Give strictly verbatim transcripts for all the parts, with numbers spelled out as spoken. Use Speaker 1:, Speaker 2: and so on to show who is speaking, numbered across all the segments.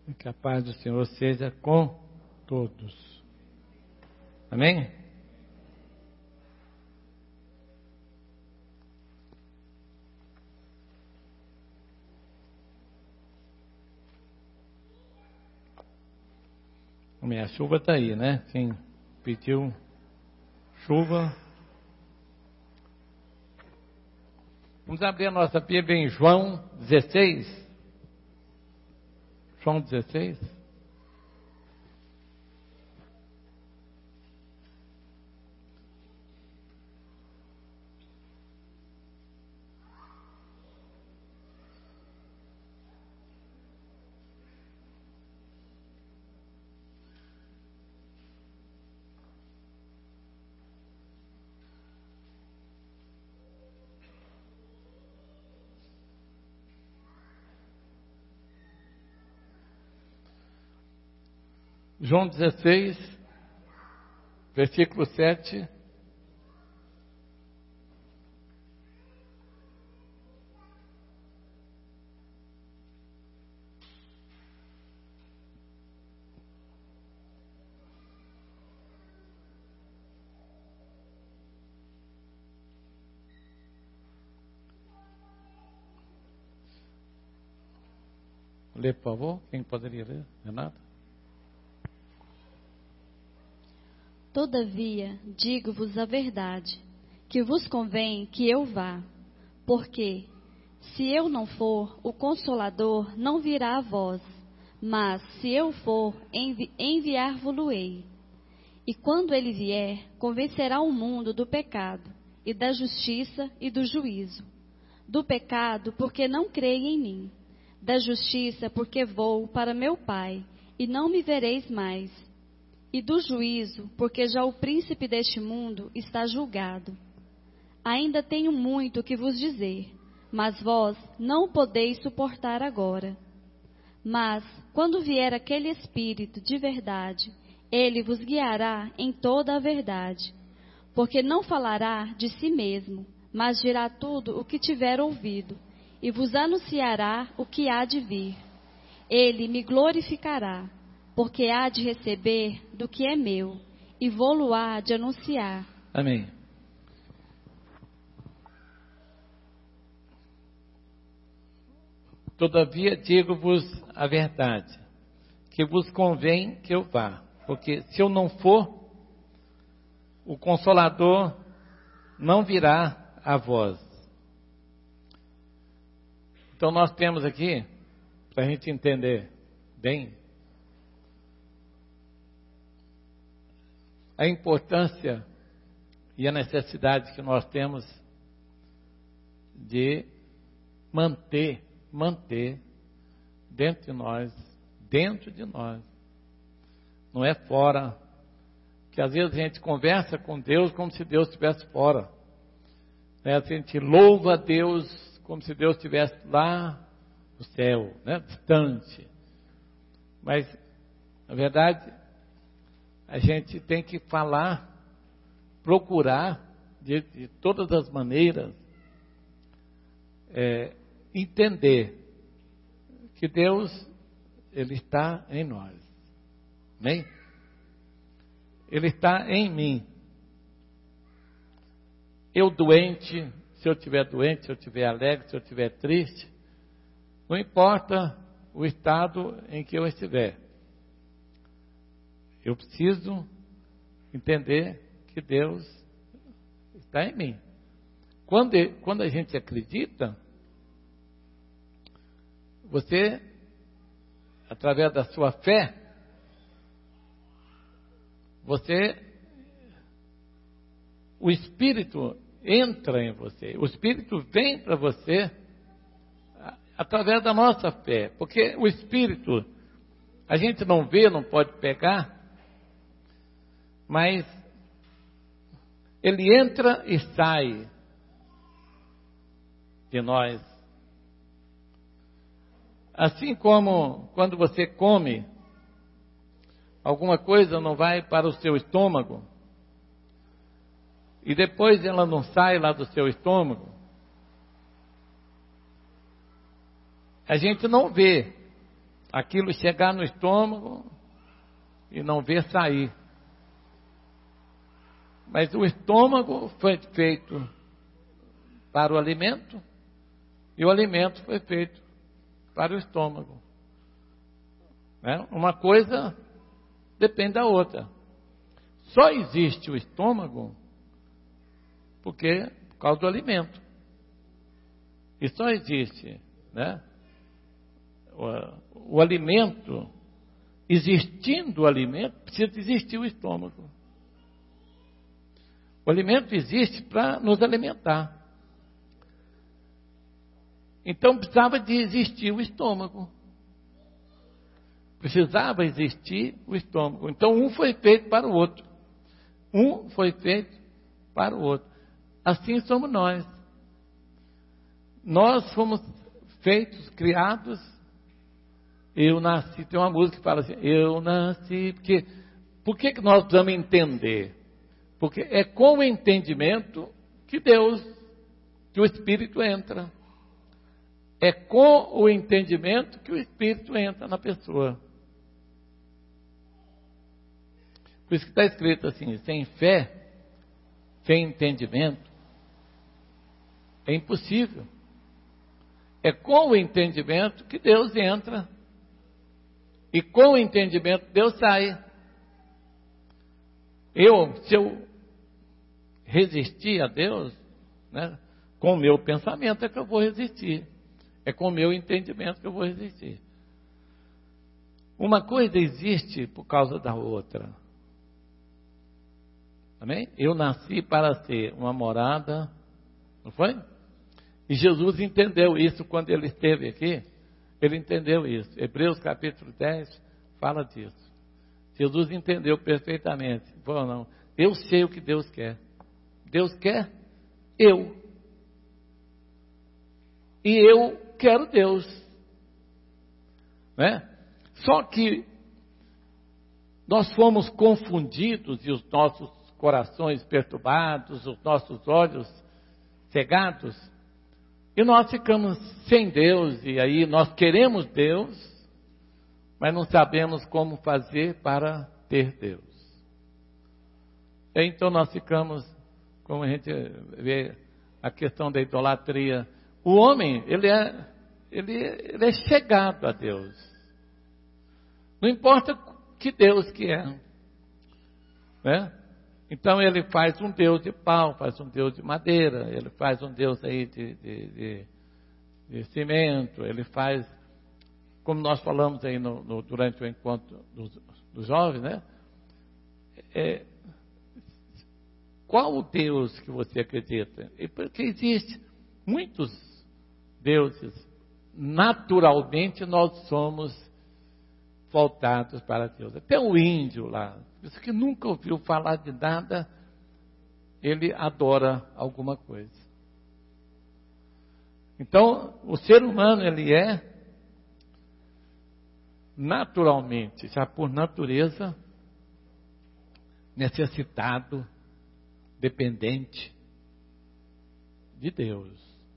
Speaker 1: E que a paz do Senhor seja com todos. Amém? Amém. A chuva está aí, né? Quem pediu chuva. Vamos abrir a nossa Bíblia em João dezesseis. João dezesseis. João dezesseis, versículo sete. Lê, por favor. Quem poderia ler? Renato?
Speaker 2: Todavia, digo-vos a verdade, que vos convém que eu vá, porque, se eu não for, o Consolador não virá a vós, mas, se eu for, envi enviar-vos-ei. E quando ele vier, convencerá o mundo do pecado, e da justiça e do juízo. Do pecado, porque não creem em mim. Da justiça, porque vou para meu Pai, e não me vereis mais. E do juízo, porque já o príncipe deste mundo está julgado. Ainda tenho muito que vos dizer, mas vós não o podeis suportar agora. Mas, quando vier aquele Espírito de verdade, ele vos guiará em toda a verdade. Porque não falará de si mesmo, mas dirá tudo o que tiver ouvido, e vos anunciará o que há de vir. Ele me glorificará, porque há de receber do que é meu, e vou-lo há de anunciar.
Speaker 1: Amém. Todavia digo-vos a verdade, que vos convém que eu vá, porque se eu não for, o Consolador não virá a vós. Então nós temos aqui, para a gente entender bem, a importância e a necessidade que nós temos de manter, manter dentro de nós, dentro de nós. Não é fora, que às vezes a gente conversa com Deus como se Deus estivesse fora. Né? A gente louva a Deus como se Deus estivesse lá no céu, né? Distante. Mas, na verdade, a gente tem que falar, procurar, de, de todas as maneiras, é, entender que Deus, Ele está em nós. Amém? Ele está em mim. Eu doente, se eu estiver doente, se eu estiver alegre, se eu estiver triste, não importa o estado em que eu estiver. Eu preciso entender que Deus está em mim. Quando, quando a gente acredita, você, através da sua fé, você, o Espírito entra em você, o Espírito vem para você através da nossa fé, porque o Espírito a gente não vê, não pode pegar, mas ele entra e sai de nós. Assim como quando você come, alguma coisa não vai para o seu estômago, e depois ela não sai lá do seu estômago, a gente não vê, aquilo chegar no estômago e não ver sair. Mas o estômago foi feito para o alimento e o alimento foi feito para o estômago. Né? Uma coisa depende da outra. Só existe o estômago porque, por causa do alimento. E só existe, né, o, o alimento, existindo o alimento, precisa existir o estômago. O alimento existe para nos alimentar. Então precisava de existir o estômago. Precisava existir o estômago. Então um foi feito para o outro. Um foi feito para o outro. Assim somos nós. Nós fomos feitos, criados. Eu nasci, tem uma música que fala assim, eu nasci, porque, por que que nós precisamos entender? Porque é com o entendimento que Deus, que o Espírito entra. É com o entendimento que o Espírito entra na pessoa. Por isso que está escrito assim, sem fé, sem entendimento, é impossível. É com o entendimento que Deus entra. E com o entendimento Deus sai. Eu, se eu resistir a Deus, né, com o meu pensamento é que eu vou resistir. É com o meu entendimento que eu vou resistir. Uma coisa existe por causa da outra. Amém? Eu nasci para ser uma morada, não foi? E Jesus entendeu isso quando ele esteve aqui. Ele entendeu isso. Hebreus capítulo dez fala disso. Jesus entendeu perfeitamente. Falou, não, eu sei o que Deus quer. Deus quer eu. E eu quero Deus. Né? Só que nós fomos confundidos e os nossos corações perturbados, os nossos olhos cegados, e nós ficamos sem Deus, e aí nós queremos Deus, mas não sabemos como fazer para ter Deus. Então nós ficamos, como a gente vê a questão da idolatria, o homem, ele é, ele, ele é chegado a Deus. Não importa que Deus que é. Né? Então ele faz um Deus de pau, faz um Deus de madeira, ele faz um Deus aí de, de, de, de cimento, ele faz, como nós falamos aí no, no, durante o encontro dos, dos jovens, né? É, qual o Deus que você acredita? E porque existe muitos deuses. Naturalmente nós somos voltados para Deus. Até o índio lá, isso que nunca ouviu falar de nada, ele adora alguma coisa. Então, o ser humano, ele é naturalmente, já por natureza, necessitado, dependente de Deus.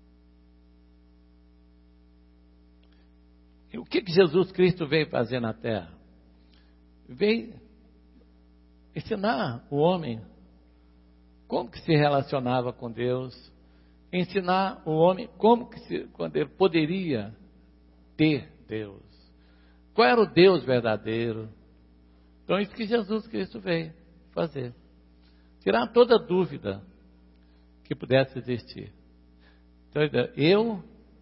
Speaker 1: E o que que Jesus Cristo veio fazer na terra? Veio ensinar o homem como que se relacionava com Deus, ensinar o homem como que se, quando ele poderia ter Deus. Qual era o Deus verdadeiro? Então isso que Jesus Cristo veio fazer. Tirar toda dúvida que pudesse existir. Então, eu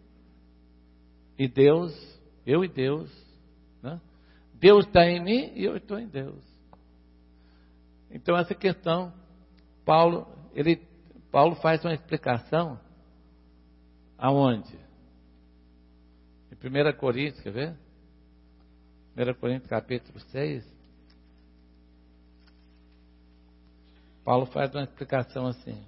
Speaker 1: e Deus, eu e Deus, né? Deus está em mim e eu estou em Deus. Então essa questão, Paulo, ele, Paulo faz uma explicação aonde? Em primeira Coríntios, quer ver? primeira Coríntios capítulo seis. Paulo faz uma explicação assim.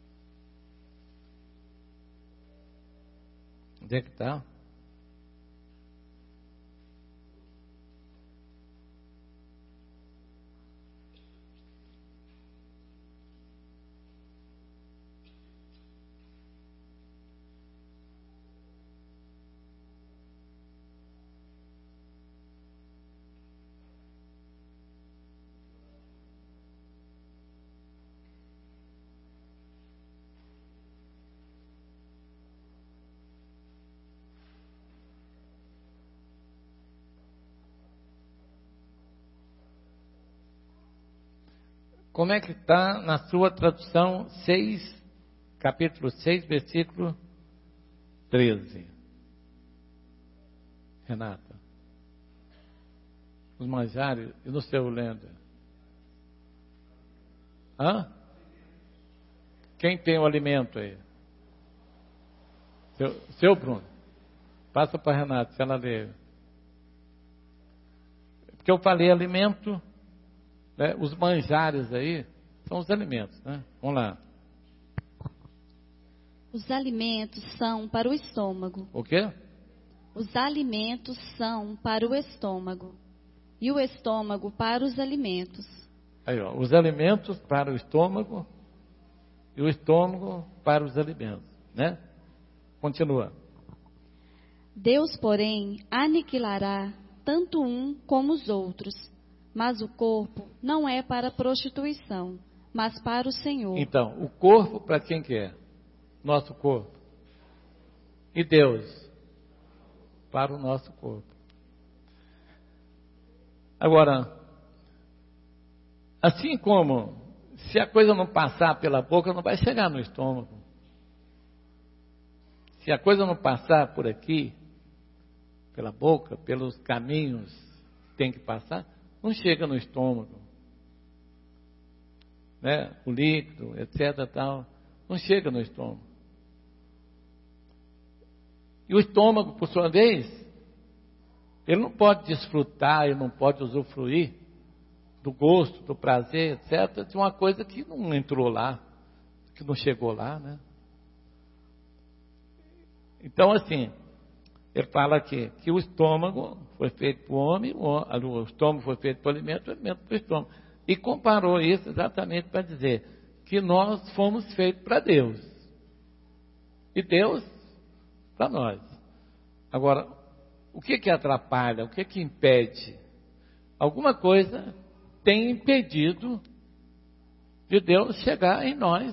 Speaker 1: Onde é que está? como é que está na sua tradução seis, capítulo seis, versículo treze? Renata. Os manjares, e no seu lendo? Hã? Quem tem o alimento aí? Seu, seu Bruno. Passa para a Renata, se ela ler. Porque eu falei alimento, né? Os manjares aí são os alimentos, né? Vamos lá.
Speaker 2: Os alimentos são para o estômago.
Speaker 1: O quê?
Speaker 2: Os alimentos são para o estômago. E o estômago para os alimentos.
Speaker 1: Aí, ó, os alimentos para o estômago e o estômago para os alimentos, né? Continua.
Speaker 2: Deus, porém, aniquilará tanto um como os outros, mas o corpo não é para a prostituição, mas para o Senhor.
Speaker 1: Então, o corpo para quem que é? Nosso corpo. E Deus para o nosso corpo. Agora, assim como se a coisa não passar pela boca, não vai chegar no estômago. Se a coisa não passar por aqui, pela boca, pelos caminhos que tem que passar, não chega no estômago. Né? O líquido, etc, tal, não chega no estômago. E o estômago, por sua vez, ele não pode desfrutar, ele não pode usufruir do gosto, do prazer, etcétera, de uma coisa que não entrou lá, que não chegou lá, né? Então, assim, ele fala aqui que o estômago foi feito para o homem, o estômago foi feito para o alimento, o alimento para o estômago. E comparou isso exatamente para dizer que nós fomos feitos para Deus. E Deus para nós. Agora, o que que atrapalha? O que que impede? Alguma coisa tem impedido de Deus chegar em nós.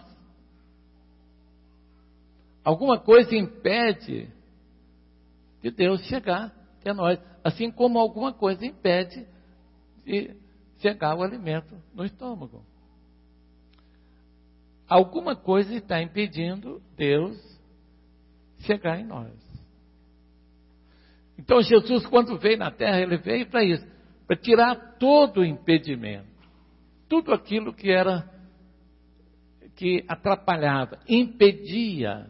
Speaker 1: Alguma coisa impede de Deus chegar até nós. Assim como alguma coisa impede de chegar o alimento no estômago. Alguma coisa está impedindo Deus chegar em nós. Então Jesus, quando veio na terra, ele veio para isso, para tirar todo o impedimento, tudo aquilo que era, que atrapalhava, impedia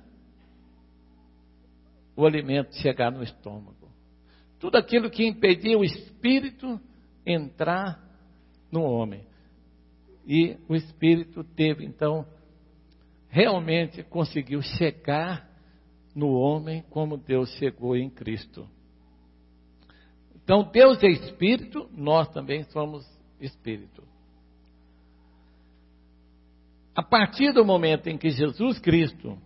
Speaker 1: o alimento de chegar no estômago. Tudo aquilo que impedia o espírito entrar no homem. E o espírito teve, então, realmente conseguiu chegar no homem como Deus chegou em Cristo. Então, Deus é espírito, nós também somos espírito. A partir do momento em que Jesus Cristo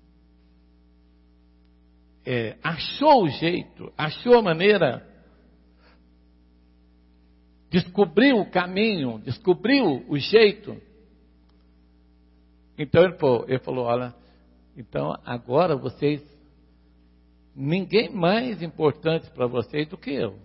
Speaker 1: é, achou o jeito, achou a maneira, descobriu o caminho, descobriu o jeito, então ele falou, ele falou, olha, então agora vocês, ninguém mais importante para vocês do que eu.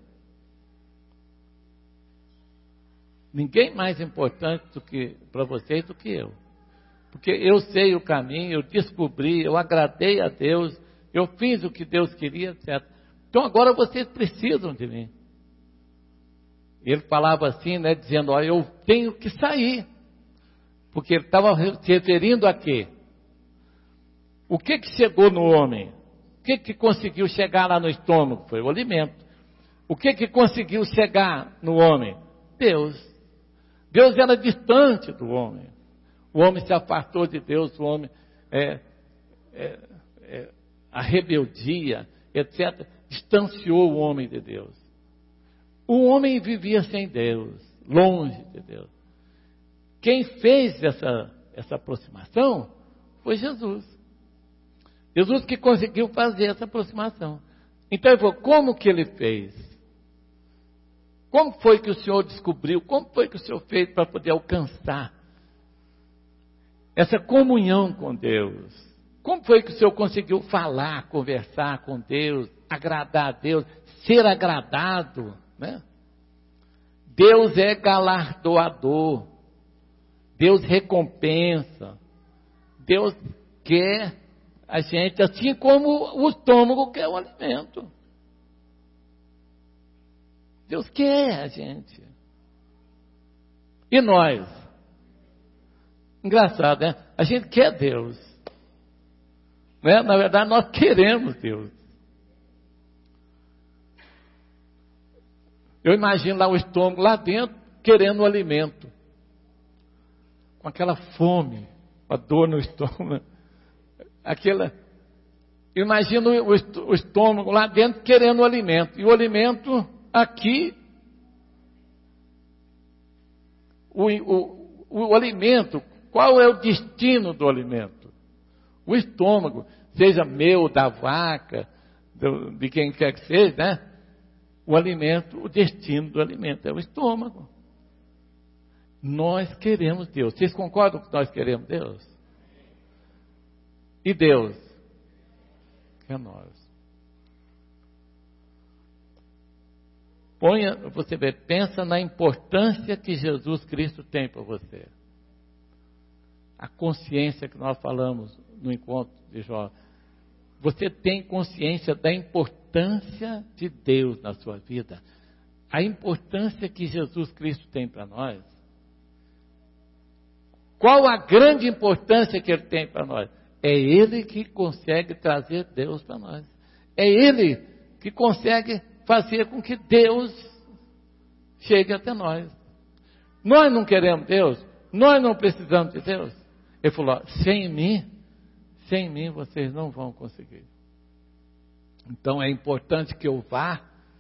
Speaker 1: Ninguém mais importante do que para vocês do que eu. Porque eu sei o caminho, eu descobri, eu agradei a Deus, eu fiz o que Deus queria, etcétera. Então agora vocês precisam de mim. Ele falava assim, né, dizendo, olha, eu tenho que sair. Porque ele estava se referindo a quê? O que que chegou no homem? O que que conseguiu chegar lá no estômago? Foi o alimento. O que que conseguiu chegar no homem? Deus. Deus era distante do homem. O homem se afastou de Deus, o homem, é, é, é, a rebeldia, etcétera, distanciou o homem de Deus. O homem vivia sem Deus, longe de Deus. Quem fez essa, essa aproximação foi Jesus. Jesus que conseguiu fazer essa aproximação. Então ele falou, como que ele fez? Como foi que o Senhor descobriu? Como foi que o Senhor fez para poder alcançar essa comunhão com Deus? Como foi que o Senhor conseguiu falar, conversar com Deus, agradar a Deus, ser agradado, né? Deus é galardoador Deus recompensa. Deus quer a gente, assim como o estômago quer o alimento. Deus quer a gente. E nós? Engraçado, né? A gente quer Deus. Né? Na verdade, nós queremos Deus. Eu imagino lá o estômago, lá dentro, querendo o alimento. Com aquela fome, a dor no estômago. Aquela... Eu imagino o estômago lá dentro querendo o alimento. E o alimento aqui, o, o, o alimento, qual é o destino do alimento? O estômago, seja meu, da vaca, do, de quem quer que seja, né? O alimento, o destino do alimento é o estômago. Nós queremos Deus. Vocês concordam que nós queremos Deus? E Deus? É nós. Ponha, você vê, pensa na importância que Jesus Cristo tem para você. A consciência que nós falamos no encontro de Jó. Você tem consciência da importância de Deus na sua vida? A importância que Jesus Cristo tem para nós? Qual a grande importância que Ele tem para nós? É Ele que consegue trazer Deus para nós. É Ele que consegue fazer com que Deus chegue até nós. Nós não queremos Deus, nós não precisamos de Deus. Ele falou, sem mim, sem mim vocês não vão conseguir. Então é importante que eu vá.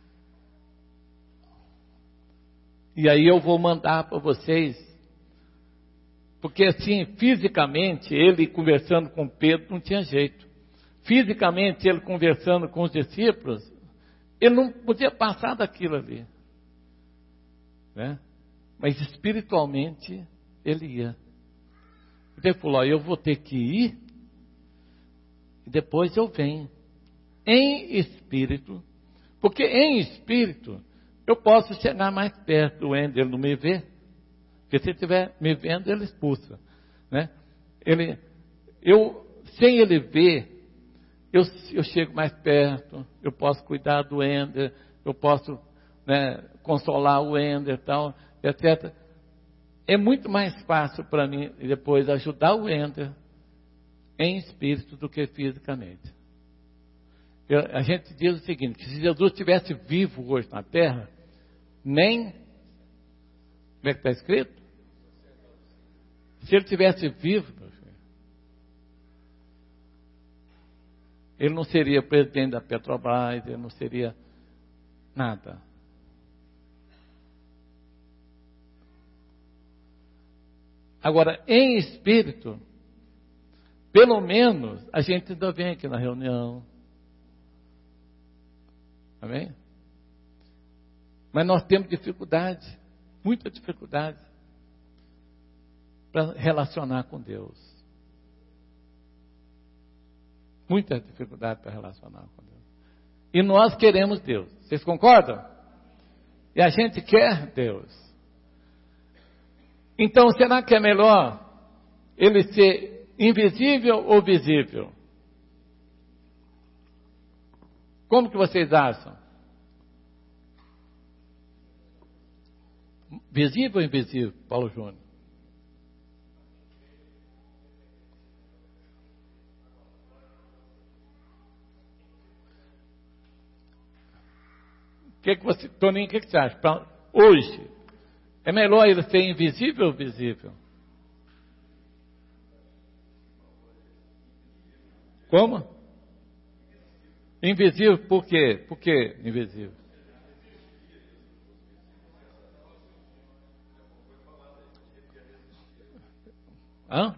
Speaker 1: E aí eu vou mandar para vocês. Porque assim, fisicamente, ele conversando com Pedro não tinha jeito. Fisicamente, ele conversando com os discípulos, ele não podia passar daquilo ali. Né? Mas espiritualmente, ele ia. Ele falou, eu vou ter que ir, e depois eu venho. Em espírito, porque em espírito, eu posso chegar mais perto do Ender, ele não me vê. Porque se ele estiver me vendo, ele expulsa. Né? Ele, eu, sem ele ver, eu, eu chego mais perto, eu posso cuidar do Ender, eu posso, né, consolar o Ender, tal, etcétera. É muito mais fácil para mim depois ajudar o Ender em espírito do que fisicamente. Eu, a gente diz o seguinte, que se Jesus estivesse vivo hoje na terra, nem, como é que está escrito? Se ele estivesse vivo, ele não seria presidente da Petrobras, ele não seria nada. Agora, em espírito, pelo menos a gente ainda vem aqui na reunião. Amém? Mas nós temos dificuldade, muita dificuldade, para relacionar com Deus. Muita dificuldade para relacionar com Deus. E nós queremos Deus. Vocês concordam? E a gente quer Deus. Então, será que é melhor ele ser invisível ou visível? Como que vocês acham? Visível ou invisível, Paulo Júnior? O que, que você, Toninho, o que, que você acha? Pra hoje, é melhor ele ser invisível ou visível? Como? Invisível por quê? Por que invisível? Hã?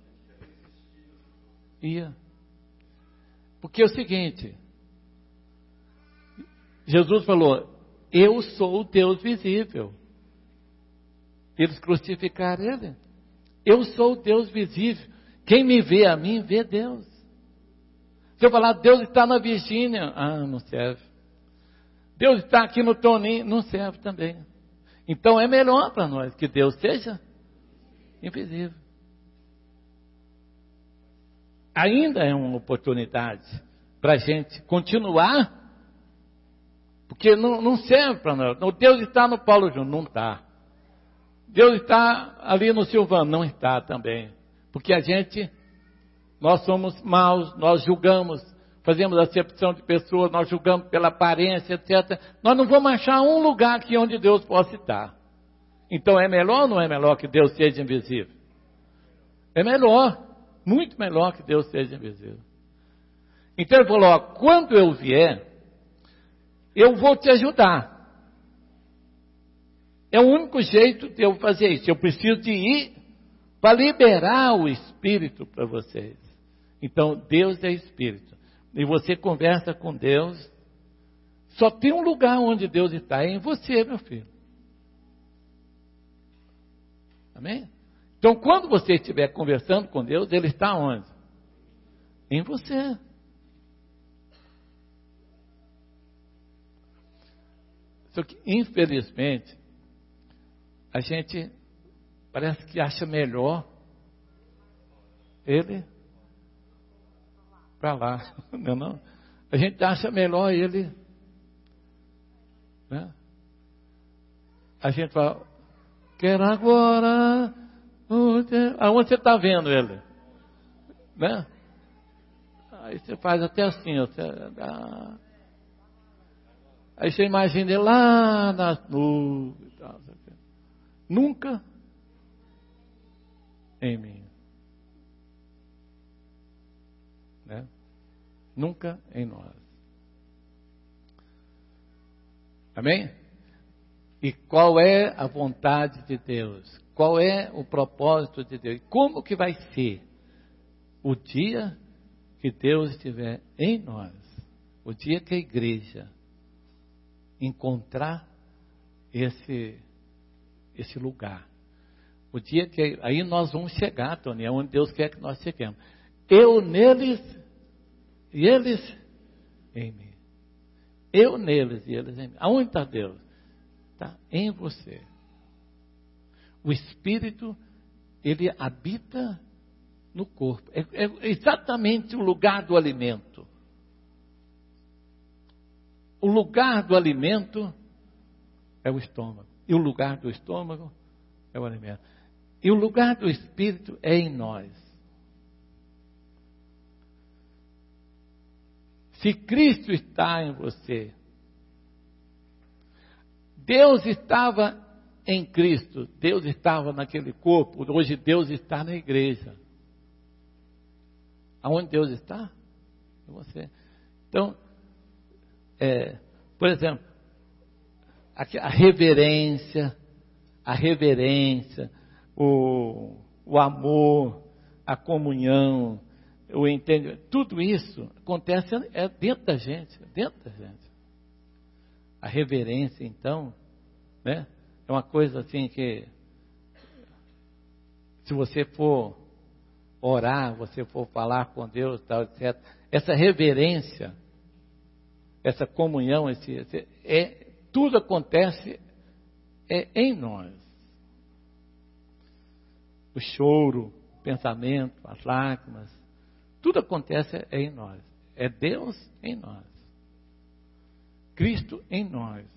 Speaker 1: Ia. Porque é o seguinte, Jesus falou, eu sou o Deus visível. Eles crucificaram ele. Eu sou o Deus visível. Quem me vê a mim, vê Deus. Se eu falar, Deus está na Virgínia, ah, não serve. Deus está aqui no Toninho, não serve também. Então é melhor para nós que Deus seja invisível. Ainda é uma oportunidade para a gente continuar, porque não, não serve para nós. Deus está no Paulo Júnior, não está. Deus está ali no Silvano, não está também. Porque a gente, nós somos maus, nós julgamos, fazemos acepção de pessoas, nós julgamos pela aparência, etcétera. Nós não vamos achar um lugar aqui onde Deus possa estar. Então é melhor ou não é melhor que Deus seja invisível? É melhor, muito melhor que Deus seja invisível. Então ele falou, ó, quando eu vier, eu vou te ajudar. É o único jeito de eu fazer isso. Eu preciso de ir para liberar o Espírito para vocês. Então, Deus é Espírito. E você conversa com Deus. Só tem um lugar onde Deus está, é em você, meu filho. Amém? Então, quando você estiver conversando com Deus, Ele está onde? Em você. Só que, infelizmente, a gente parece que acha melhor ele para lá, não, não? A gente acha melhor ele, né? A gente fala, quero agora, aonde você está vendo ele, né? Aí você faz até assim, você, ah, aí você imagina ele lá nas nuvens e tal. Nunca em mim. Né? Nunca em nós. Amém? E qual é a vontade de Deus? Qual é o propósito de Deus? Como que vai ser o dia que Deus estiver em nós? O dia que a igreja encontrar esse esse lugar. O dia que aí nós vamos chegar, Tony, é onde Deus quer que nós cheguemos. Eu neles e eles em mim. Eu neles e eles em mim. Aonde está Deus? Está em você. O Espírito, ele habita no corpo. É, é exatamente o lugar do alimento. O lugar do alimento é o estômago. E o lugar do estômago é o alimento. E o lugar do Espírito é em nós. Se Cristo está em você, Deus estava em Cristo, Deus estava naquele corpo, hoje Deus está na igreja. Aonde Deus está? Em você. Então, é, por exemplo, a reverência, a reverência, o, o amor, a comunhão, o entendimento, tudo isso acontece é dentro da gente, dentro da gente. A reverência, então, né, é uma coisa assim que, se você for orar, você for falar com Deus, tal, etcétera, essa reverência, essa comunhão, esse, esse, é tudo acontece é em nós. O choro, o pensamento, as lágrimas, tudo acontece é em nós. É Deus em nós. Cristo em nós.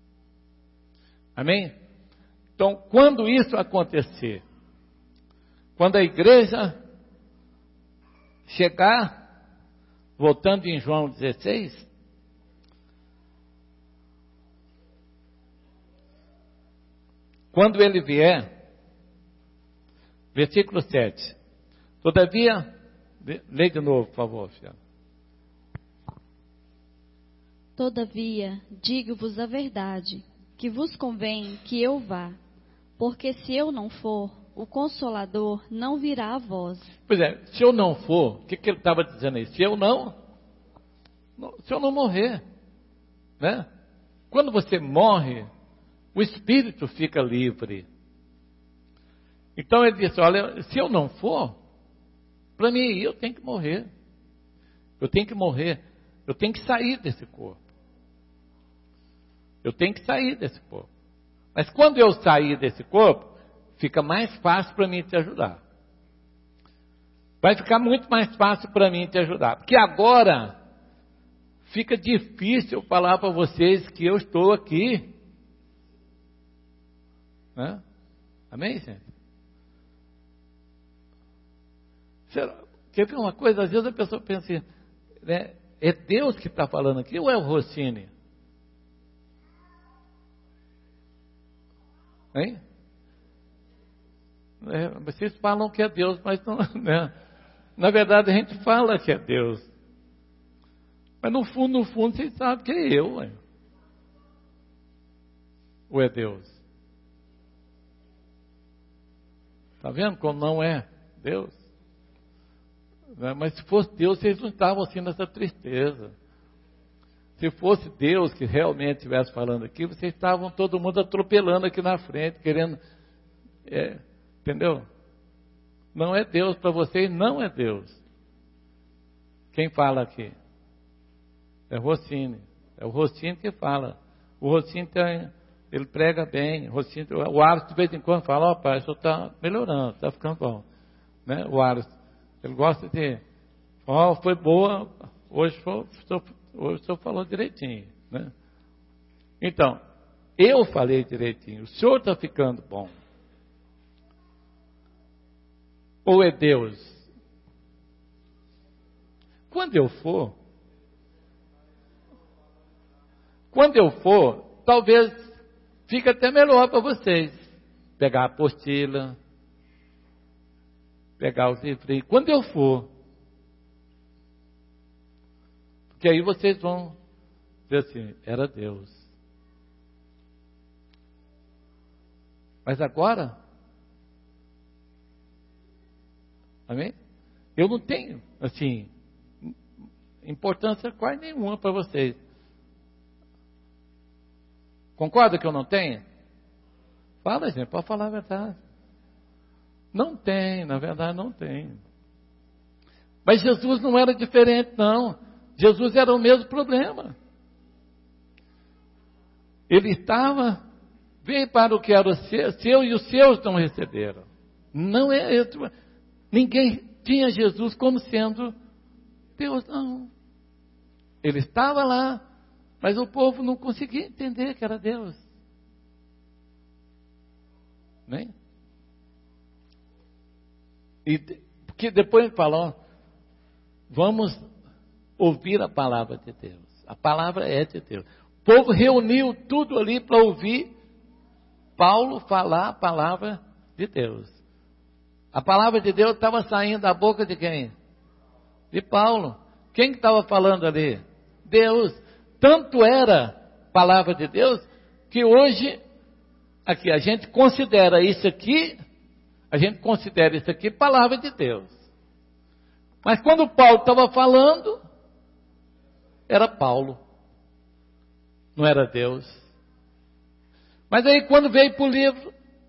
Speaker 1: Amém? Então, quando isso acontecer, quando a igreja chegar, voltando em João dezesseis, quando ele vier, versículo sete. Todavia, lê de novo, por favor, filha.
Speaker 2: Todavia, digo-vos a verdade, que vos convém que eu vá, porque se eu não for, o Consolador não virá a vós.
Speaker 1: Pois é, se eu não for, o que, que ele estava dizendo aí? Se eu não, se eu não morrer, né? Quando você morre, o espírito fica livre. Então ele disse, olha, se eu não for, para mim eu tenho que morrer. Eu tenho que morrer. Eu tenho que sair desse corpo. Eu tenho que sair desse corpo. Mas quando eu sair desse corpo, fica mais fácil para mim te ajudar. Vai ficar muito mais fácil para mim te ajudar. Porque agora fica difícil falar para vocês que eu estou aqui. Né? Amém, gente? Quer ver uma coisa? Às vezes a pessoa pensa assim, né? É Deus que está falando aqui ou é o Rossini? Hein? É, vocês falam que é Deus, mas não, né? Na verdade a gente fala que é Deus. Mas no fundo, no fundo, vocês sabem que é eu. Hein? Ou é Deus? Está vendo como não é Deus? Mas se fosse Deus, vocês não estavam assim nessa tristeza. Se fosse Deus que realmente estivesse falando aqui, vocês estavam todo mundo atropelando aqui na frente, querendo, é, entendeu? Não é Deus para vocês, não é Deus. Quem fala aqui? É o Rossini. É o Rossini que fala. O Rossini tem, ele prega bem. O, Rossini, o Aros de vez em quando fala, ó oh, pai, o senhor está melhorando, está ficando bom. Né? O Aros. Ele gosta de, ó, oh, foi boa, hoje, foi, hoje o senhor falou direitinho, né? Então, eu falei direitinho, o senhor está ficando bom. Ou é Deus? Quando eu for, quando eu for, talvez fique até melhor para vocês. Pegar a apostila, pegar os livros, quando eu for. Porque aí vocês vão dizer assim, era Deus. Mas agora, amém? Eu não tenho, assim, importância quase nenhuma para vocês. Concorda que eu não tenho? Fala, gente, pode falar a verdade. Não tem, na verdade não tem. Mas Jesus não era diferente, não. Jesus era o mesmo problema. Ele estava, veio para o que era o seu, seu e os seus não receberam. Não é isso. Ninguém tinha Jesus como sendo Deus, não. Ele estava lá, mas o povo não conseguia entender que era Deus. Nem? E porque depois ele falou, vamos ouvir a palavra de Deus. A palavra é de Deus. O povo reuniu tudo ali para ouvir Paulo falar a palavra de Deus. A palavra de Deus estava saindo da boca de quem? De Paulo. Quem que estava falando ali? Deus. Tanto era palavra de Deus que hoje aqui a gente considera isso aqui. A gente considera isso aqui palavra de Deus. Mas quando Paulo estava falando, era Paulo. Não era Deus. Mas aí quando veio para o livro,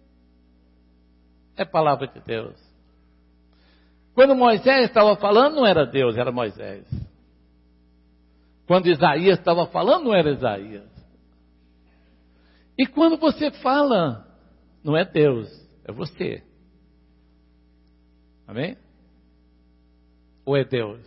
Speaker 1: é palavra de Deus. Quando Moisés estava falando, não era Deus, era Moisés. Quando Isaías estava falando, não era Isaías. E quando você fala, não é Deus, é você. Amém? Ou é Deus?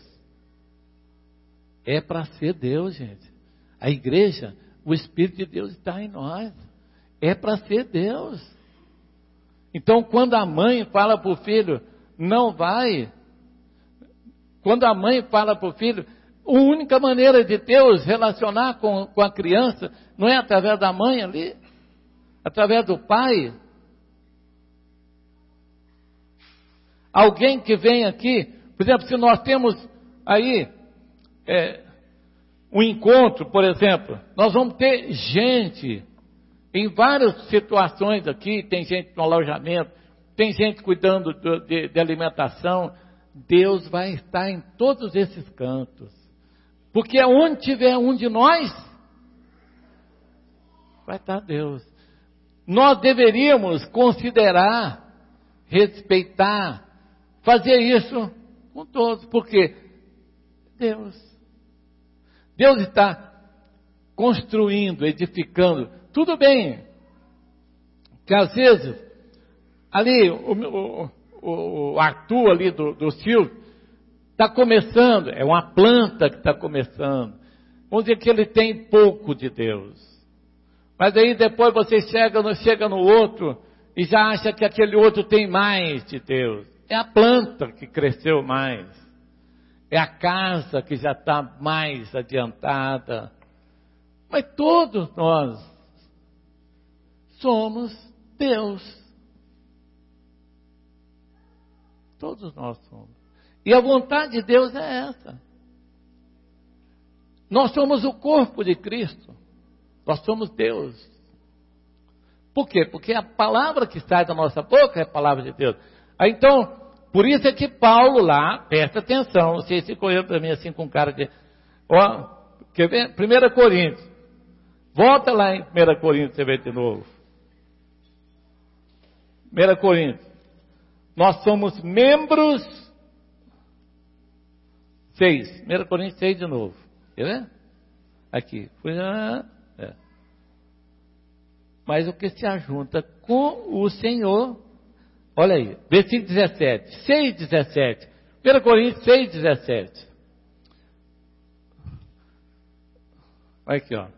Speaker 1: É para ser Deus, gente. A igreja, o Espírito de Deus está em nós. É para ser Deus. Então, quando a mãe fala para o filho, não vai. Quando a mãe fala para o filho, a única maneira de Deus relacionar com, com a criança, não é através da mãe ali, através do pai. Alguém que vem aqui, por exemplo, se nós temos aí é, um encontro, por exemplo, nós vamos ter gente em várias situações aqui, tem gente no alojamento, tem gente cuidando do, de, de alimentação. Deus vai estar em todos esses cantos, porque onde tiver um de nós, vai estar Deus. Nós deveríamos considerar, respeitar, fazer isso com todos, porque Deus, Deus está construindo, edificando. Tudo bem que às vezes Ali, o, o, o Arthur ali do, do Silvio, está começando, é uma planta que está começando. Vamos dizer que ele tem pouco de Deus. Mas aí depois você chega no, chega no outro e já acha que aquele outro tem mais de Deus. É a planta que cresceu mais. É a casa que já está mais adiantada. Mas todos nós somos Deus. Todos nós somos. E a vontade de Deus é essa. Nós somos o corpo de Cristo. Nós somos Deus. Por quê? Porque a palavra que sai da nossa boca é a palavra de Deus. Aí, então, por isso é que Paulo lá, presta atenção, vocês ficam olhando para mim assim com cara de... Ó, quer ver? primeira Coríntios. Volta lá em primeira Coríntios, você vê de novo. primeira Coríntios. Nós somos membros... seis. primeira Coríntios seis de novo. Quer ver? Aqui. É. Mas o que se ajunta com o Senhor... Olha aí, versículo dezessete, seis, dezessete, primeira Coríntios seis, dezessete. Olha aqui, ó.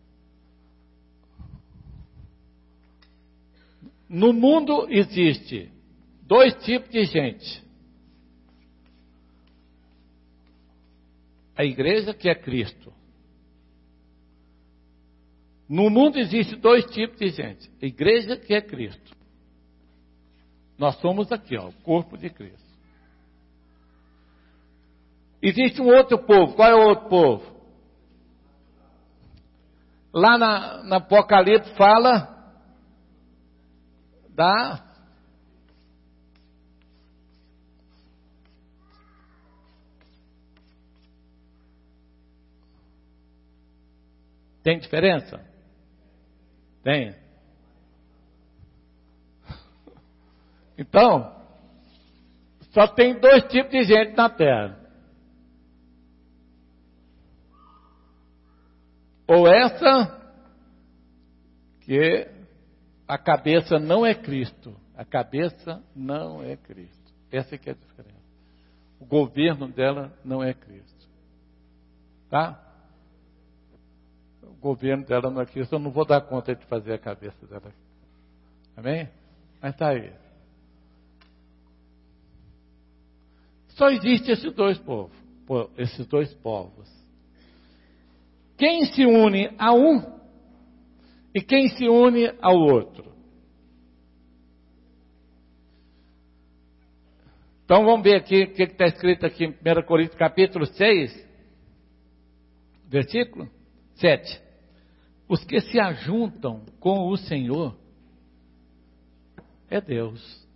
Speaker 1: No mundo existe dois tipos de gente. A igreja, que é Cristo. No mundo existe dois tipos de gente. A igreja, que é Cristo. Nós somos aqui, ó, o corpo de Cristo. Existe um outro povo. Qual é o outro povo? Lá na, na Apocalipse fala da Tem diferença? Tem. Então, só tem dois tipos de gente na Terra. Ou essa, que a cabeça não é Cristo. A cabeça não é Cristo. Essa é que é a diferença. O governo dela não é Cristo. Tá? O governo dela não é Cristo. Eu não vou dar conta de fazer a cabeça dela. Amém? Mas está aí. Só existe esses dois povos, esses dois povos. Quem se une a um e quem se une ao outro. Então vamos ver aqui o que está escrito aqui em primeira Coríntios capítulo seis, versículo sete. Os que se ajuntam com o Senhor é Deus.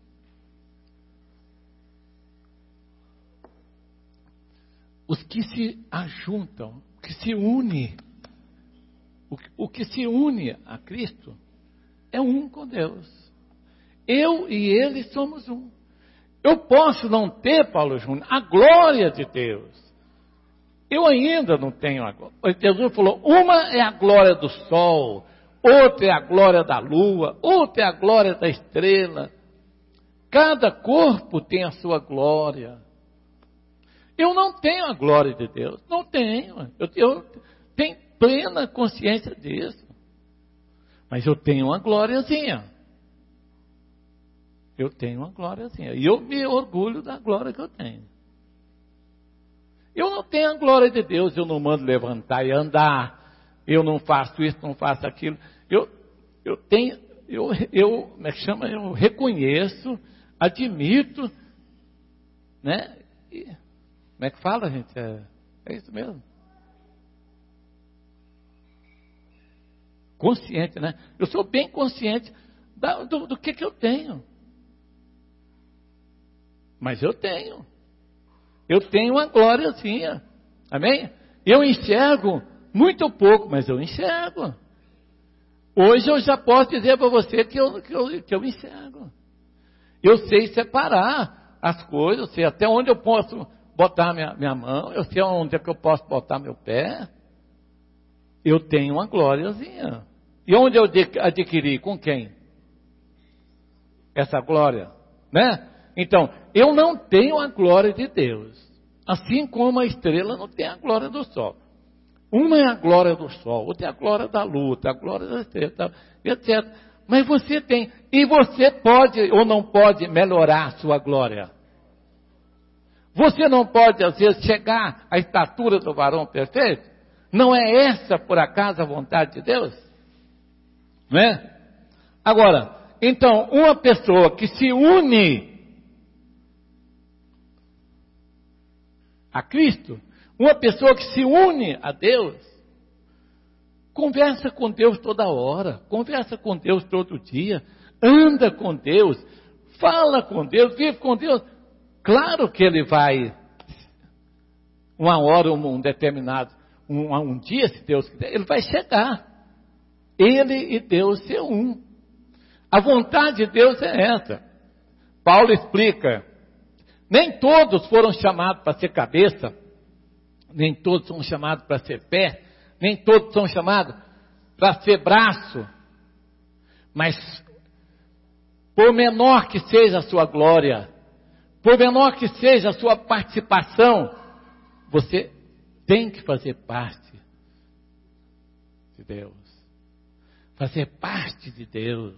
Speaker 1: Os que se ajuntam, que se une, o, o que se une a Cristo é um com Deus. Eu e Ele somos um. Eu posso não ter, Paulo Júnior, a glória de Deus. Eu ainda não tenho a glória. Jesus falou, uma é a glória do sol, outra é a glória da lua, outra é a glória da estrela. Cada corpo tem a sua glória. Eu não tenho a glória de Deus, não tenho, eu, eu tenho plena consciência disso, mas eu tenho uma glóriazinha, eu tenho uma glóriazinha, e eu me orgulho da glória que eu tenho. Eu não tenho a glória de Deus, eu não mando levantar e andar, eu não faço isso, não faço aquilo, eu, eu tenho, eu, eu, como é que chama, eu reconheço, admito, né, e, como é que fala, gente? É, é isso mesmo. Consciente, né? Eu sou bem consciente da, do, do que, que eu tenho. Mas eu tenho. Eu tenho uma glóriazinha. Amém? Eu enxergo muito pouco, mas eu enxergo. Hoje eu já posso dizer para você que eu, que, eu, que eu enxergo. Eu sei separar as coisas, eu sei até onde eu posso botar minha, minha mão, eu sei onde é que eu posso botar meu pé. Eu tenho uma glóriazinha. E onde eu adquiri? Com quem? essa glória, né? Então, eu não tenho a glória de Deus, assim como a estrela não tem a glória do sol. Uma é a glória do sol, outra é a glória da lua, outra é a glória da estrela, etcétera. Mas você tem, e você pode ou não pode melhorar a sua glória. Você não pode, às vezes, chegar à estatura do varão perfeito? Não é essa, por acaso, a vontade de Deus? Não é? Agora, então, uma pessoa que se une a Cristo, uma pessoa que se une a Deus, conversa com Deus toda hora, conversa com Deus todo dia, anda com Deus, fala com Deus, vive com Deus. Claro que ele vai, uma hora, um determinado, um, um dia, se Deus quiser, ele vai chegar. Ele e Deus ser um. A vontade de Deus é essa. Paulo explica, nem todos foram chamados para ser cabeça, nem todos são chamados para ser pé, nem todos são chamados para ser braço, mas por menor que seja a sua glória, por menor que seja a sua participação, você tem que fazer parte de Deus. Fazer parte de Deus.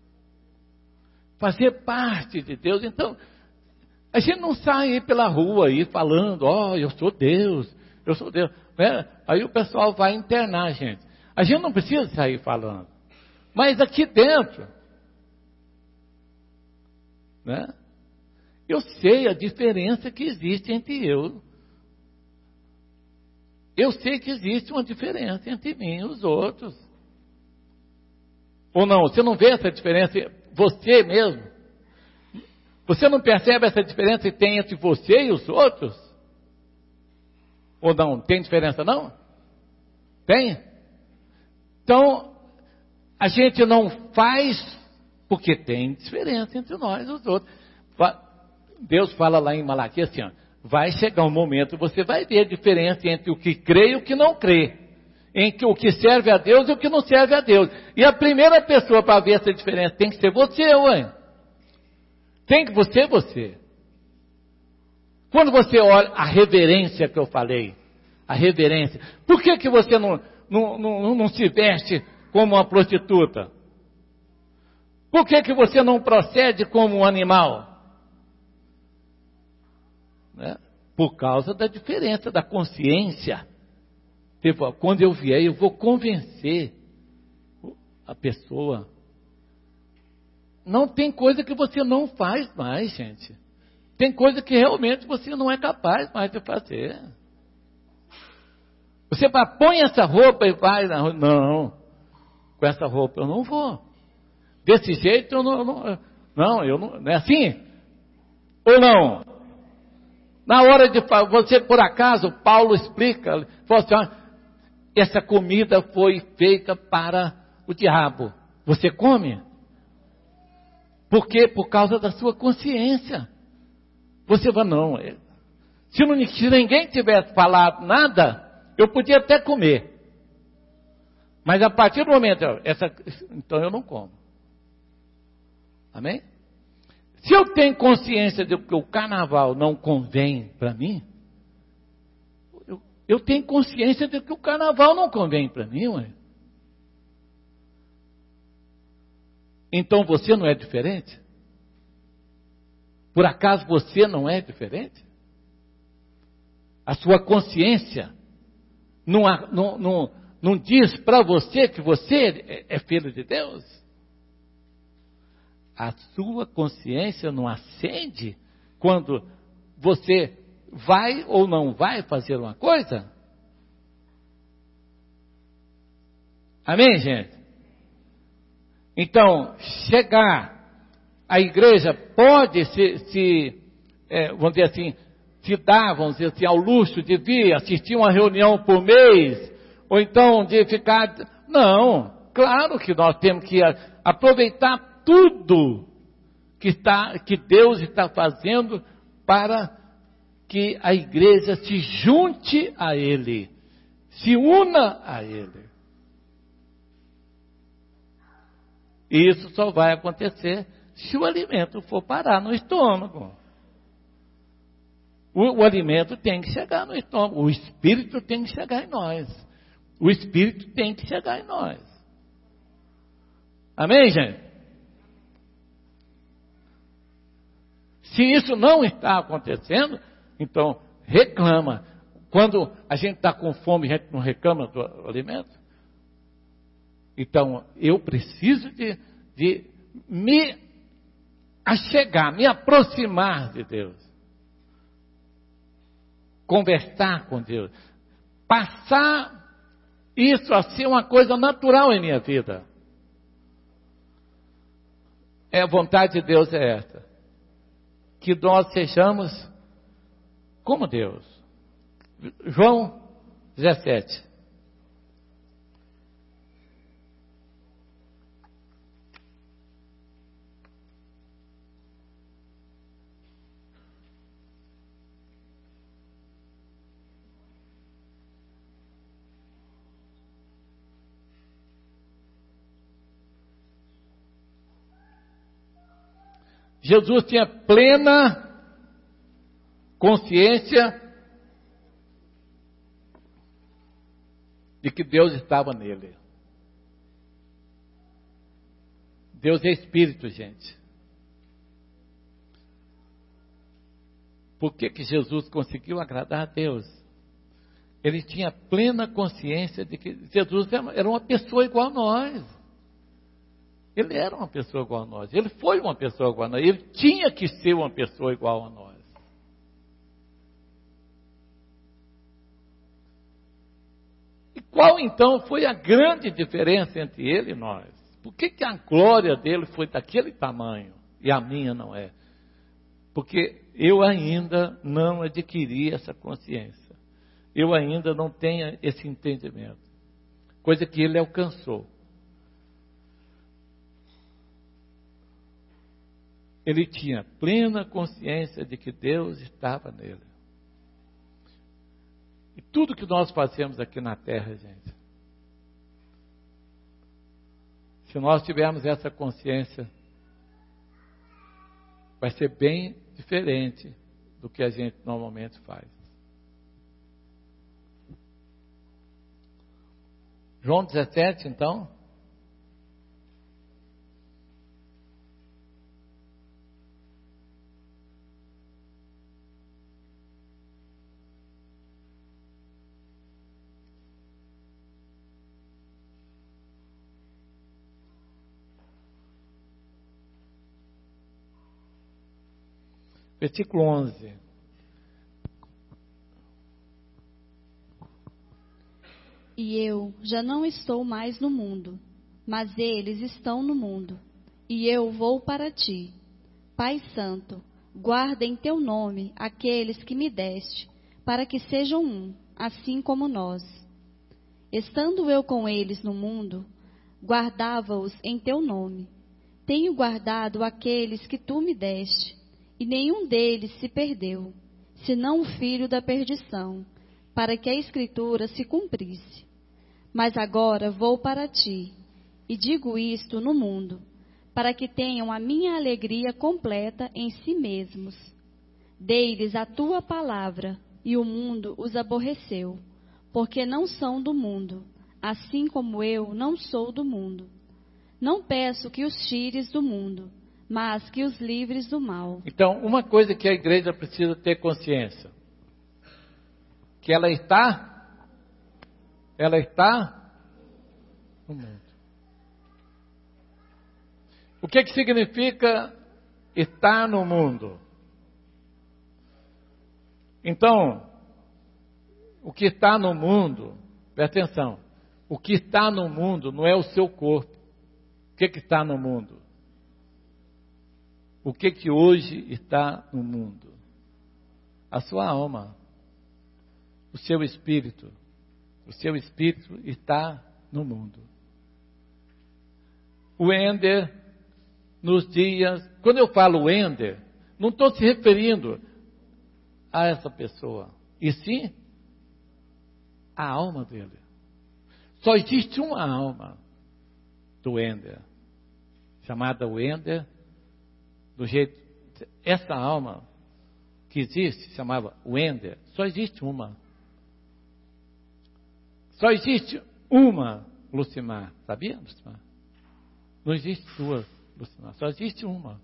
Speaker 1: Fazer parte de Deus. Então, a gente não sai aí pela rua aí falando, ó, oh, eu sou Deus, eu sou Deus. É, aí o pessoal vai internar a gente. A gente não precisa sair falando. Mas aqui dentro, né? Eu sei a diferença que existe entre eu. Eu sei que existe uma diferença entre mim e os outros. Ou não? Você não vê essa diferença? Você mesmo? Você não percebe essa diferença que tem entre você e os outros? Ou não? Tem diferença não? Tem? Então, a gente não faz porque tem diferença entre nós e os outros. Deus fala lá em Malaquias assim, ó, vai chegar um momento, você vai ver a diferença entre o que crê e o que não crê. Entre o que serve a Deus e o que não serve a Deus. E a primeira pessoa para ver essa diferença tem que ser você, ué. Tem que ser você. Quando você olha a reverência que eu falei, a reverência, por que que você não, não, não, não se veste como uma prostituta? Por que que você não procede como um animal? Né? Por causa da diferença, da consciência. Tipo, quando eu vier, eu vou convencer a pessoa. Não tem coisa que você não faz mais, gente. Tem coisa que realmente você não é capaz mais de fazer. Você põe essa roupa e vai na rua. Não, com essa roupa eu não vou. Desse jeito eu não, não, não, eu não, não é assim? Ou não? Na hora de você, por acaso, Paulo explica, fala assim, ó, essa comida foi feita para o diabo. Você come? Por quê? Por causa da sua consciência. Você vai, não, se, não, se ninguém tivesse falado nada, eu podia até comer. Mas a partir do momento, essa, então eu não como. Amém? Se eu tenho consciência de que o carnaval não convém para mim, eu, eu tenho consciência de que o carnaval não convém para mim, ué. Então você não é diferente? Por acaso você não é diferente? A sua consciência não, não, não, não diz para você que você é filho de Deus? A sua consciência não acende quando você vai ou não vai fazer uma coisa? Amém, gente? Então, chegar, a igreja pode se, se é, vamos dizer assim, se dar, vamos dizer assim, ao luxo de vir assistir uma reunião por mês, ou então de ficar... Não, claro que nós temos que aproveitar tudo que, está, que Deus está fazendo para que a igreja se junte a Ele, se una a Ele. E isso só vai acontecer se o alimento for parar no estômago. O, o alimento tem que chegar no estômago, o Espírito tem que chegar em nós. O Espírito tem que chegar em nós. Amém, gente? Se isso não está acontecendo, então reclama. Quando a gente está com fome, a gente não reclama do alimento. Então, eu preciso de, de me achegar, me aproximar de Deus. Conversar com Deus. Passar isso a ser uma coisa natural em minha vida. É, a vontade de Deus é esta. Que nós sejamos como Deus. João dezessete. Jesus tinha plena consciência de que Deus estava nele. Deus é Espírito, gente. Por que que Jesus conseguiu agradar a Deus? Ele tinha plena consciência de que Jesus era uma pessoa igual a nós. Ele era uma pessoa igual a nós. Ele foi uma pessoa igual a nós. Ele tinha que ser uma pessoa igual a nós. E qual então foi a grande diferença entre ele e nós? Por que que a glória dele foi daquele tamanho e a minha não é? Porque eu ainda não adquiri essa consciência. Eu ainda não tenho esse entendimento. Coisa que ele alcançou. Ele tinha plena consciência de que Deus estava nele. E tudo que nós fazemos aqui na terra, gente, se nós tivermos essa consciência, vai ser bem diferente do que a gente normalmente faz. João dezessete, então. Versículo onze.
Speaker 2: E eu já não estou mais no mundo, mas eles estão no mundo, e eu vou para ti. Pai Santo, guarda em teu nome aqueles que me deste, para que sejam um, assim como nós. Estando eu com eles no mundo, guardava-os em teu nome. Tenho guardado aqueles que tu me deste, e nenhum deles se perdeu, senão o filho da perdição, para que a Escritura se cumprisse. Mas agora vou para ti, e digo isto no mundo, para que tenham a minha alegria completa em si mesmos. Dei-lhes a tua palavra, e o mundo os aborreceu, porque não são do mundo, assim como eu não sou do mundo. Não peço que os tires do mundo, mas que os livres do mal.
Speaker 1: Então, uma coisa que a igreja precisa ter consciência, que ela está, ela está no mundo. O que que significa estar no mundo? Então, o que está no mundo, presta atenção, o que está no mundo não é o seu corpo. O que que está no mundo? O que que hoje está no mundo? A sua alma, o seu espírito. O seu espírito está no mundo. O Ender, nos dias... Quando eu falo Ender, não estou se referindo a essa pessoa, e sim a alma dele. Só existe uma alma do Ender, chamada Ender do jeito, essa alma que existe, chamava Wender, só existe uma. Só existe uma Lucimar, sabia, Lucimar? Não existe duas Lucimar, só existe uma.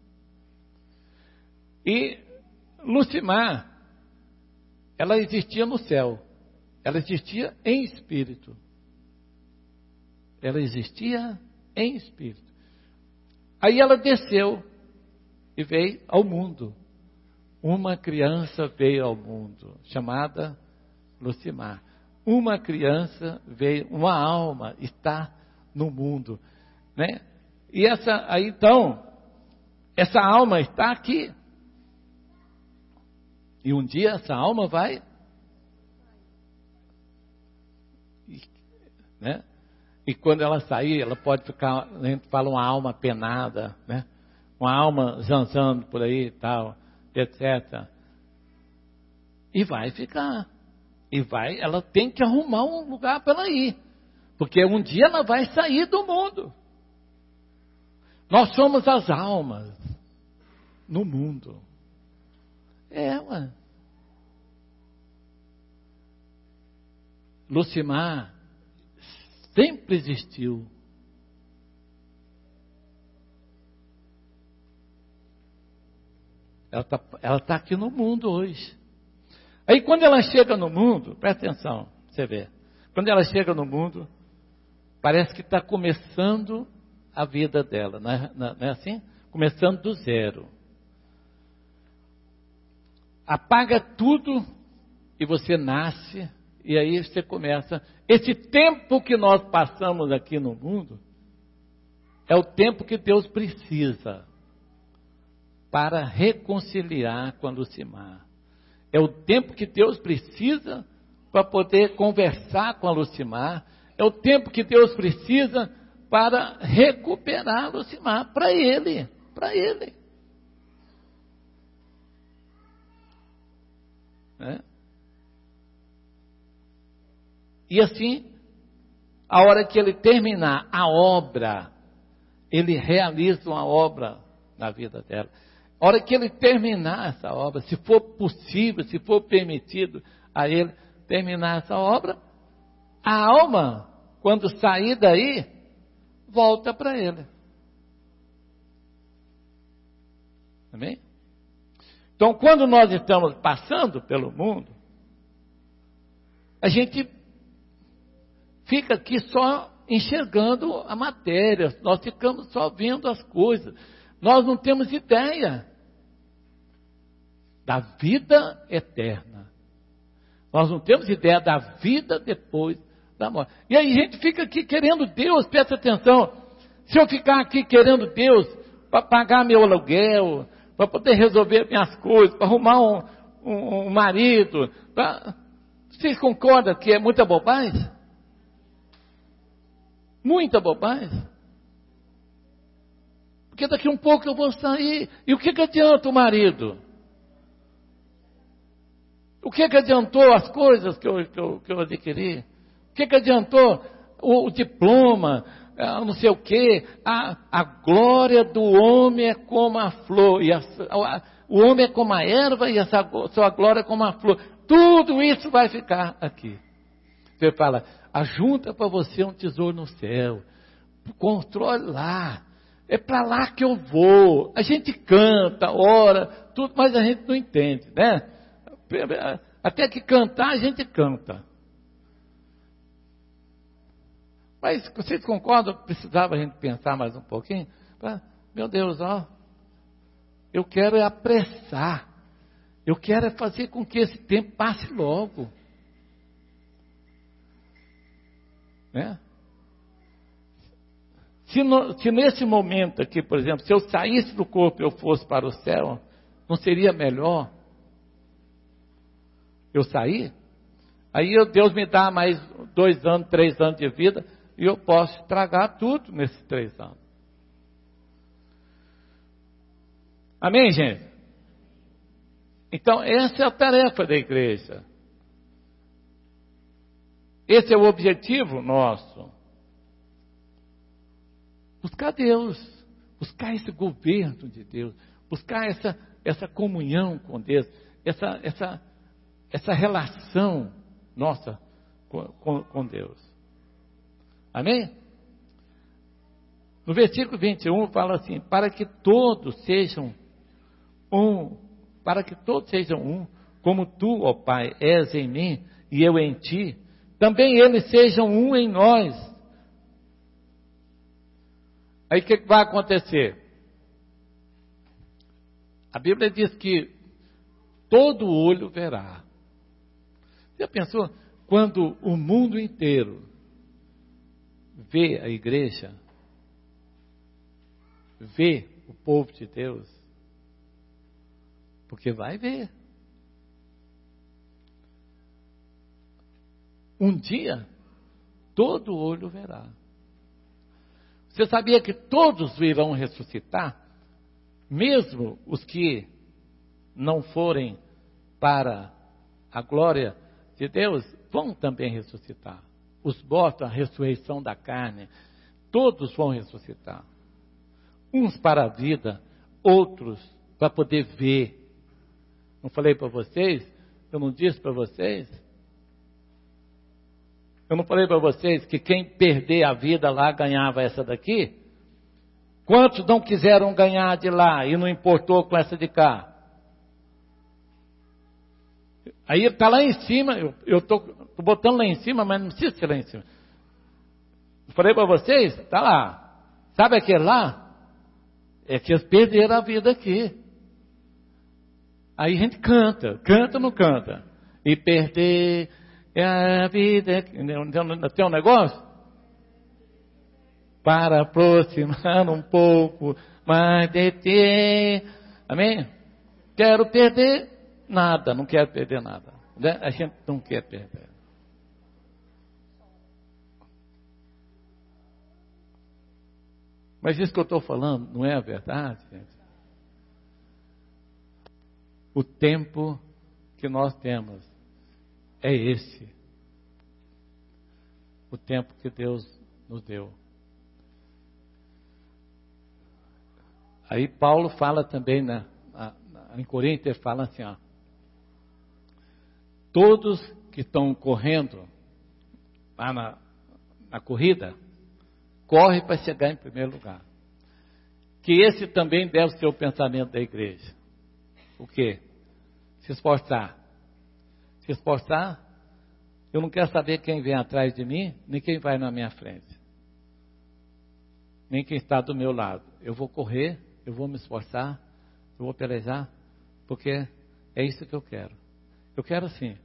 Speaker 1: E Lucimar, ela existia no céu, ela existia em espírito. Ela existia em espírito. Aí ela desceu e veio ao mundo. Uma criança veio ao mundo, chamada Lucimar. Uma criança veio, uma alma está no mundo, né? E essa, aí então, essa alma está aqui. E um dia essa alma vai, né? E quando ela sair, ela pode ficar, a gente fala uma alma penada, né? Uma alma zanzando por aí e tal, etcétera. E vai ficar. E vai, ela tem que arrumar um lugar para ela ir. Porque um dia ela vai sair do mundo. Nós somos as almas no mundo. É, ué. Lucimar sempre existiu. Ela está ela tá aqui no mundo hoje. Aí quando ela chega no mundo, presta atenção, você vê. Quando ela chega no mundo, parece que está começando a vida dela, não é, não é assim? Começando do zero. Apaga tudo e você nasce, e aí você começa. Esse tempo que nós passamos aqui no mundo é o tempo que Deus precisa para reconciliar com a Lucimar. É o tempo que Deus precisa para poder conversar com a Lucimar. É o tempo que Deus precisa para recuperar a Lucimar para Ele, para Ele. É. E assim, a hora que ele terminar a obra, ele realiza uma obra na vida dela. A hora que ele terminar essa obra, se for possível, se for permitido a ele terminar essa obra, a alma, quando sair daí, volta para ele. Amém? Então, quando nós estamos passando pelo mundo, a gente fica aqui só enxergando a matéria, nós ficamos só vendo as coisas, nós não temos ideia da vida eterna, nós não temos ideia da vida depois da morte. E aí a gente fica aqui querendo Deus, presta atenção, se eu ficar aqui querendo Deus para pagar meu aluguel, para poder resolver minhas coisas, para arrumar um, um, um marido, pra... vocês concordam que é muita bobagem? Muita bobagem. Porque daqui um pouco eu vou sair. E o que, que adianta o marido? O que, que adiantou as coisas que eu, que eu, que eu adquiri? O que, que adiantou o, o diploma? Não sei o que. A, a glória do homem é como a flor. E a, a, o homem é como a erva e a sua glória é como a flor. Tudo isso vai ficar aqui. Você fala, ajunta para você um tesouro no céu. Controle lá. É para lá que eu vou. A gente canta, ora, tudo, mas a gente não entende, né? Até que cantar, a gente canta. Mas vocês concordam? Precisava a gente pensar mais um pouquinho? Meu Deus, ó, eu quero é apressar. Eu quero é fazer com que esse tempo passe logo. Né? Se, no, se nesse momento aqui, por exemplo, se eu saísse do corpo e eu fosse para o céu, não seria melhor eu sair? Aí eu, Deus me dá mais dois anos, três anos de vida, e eu posso estragar tudo nesses três anos. Amém, gente? Então, essa é a tarefa da igreja. Esse é o objetivo nosso. Buscar Deus, buscar esse governo de Deus, buscar essa, essa comunhão com Deus, essa, essa, essa relação nossa com, com, com Deus. Amém? No versículo vinte e um fala assim, para que todos sejam um, para que todos sejam um, como tu, ó Pai, és em mim e eu em ti, também eles sejam um em nós. Aí o que, que vai acontecer? A Bíblia diz que todo olho verá. Já pensou? Quando o mundo inteiro vê a igreja, vê o povo de Deus, porque vai ver. Um dia, todo olho verá. Você sabia que todos irão ressuscitar? Mesmo os que não forem para a glória de Deus, vão também ressuscitar. Os mortos, a ressurreição da carne, todos vão ressuscitar. Uns para a vida, outros para poder ver. Não falei para vocês? Eu não disse para vocês? Eu não falei para vocês que quem perder a vida lá ganhava essa daqui? Quantos não quiseram ganhar de lá e não importou com essa de cá? Aí está lá em cima, eu estou botando lá em cima, mas não precisa ser lá em cima. Eu falei para vocês, está lá. Sabe aquele lá? É que eles perderam a vida aqui. Aí a gente canta, canta ou não canta? E perder a vida, tem um negócio? Para aproximar um pouco mais de ti. Amém? Quero perder nada, não quero perder nada. Né? A gente não quer perder. Mas isso que eu estou falando não é a verdade, gente? O tempo que nós temos é esse. O tempo que Deus nos deu. Aí Paulo fala também, na, na, na, em Coríntios, ele fala assim, ó, todos que estão correndo lá na, na corrida, corre para chegar em primeiro lugar. Que esse também deve ser o pensamento da igreja. O quê? Se esforçar. Se esforçar, eu não quero saber quem vem atrás de mim, nem quem vai na minha frente. Nem quem está do meu lado. Eu vou correr, eu vou me esforçar, eu vou pelejar, porque é isso que eu quero. Eu quero assim.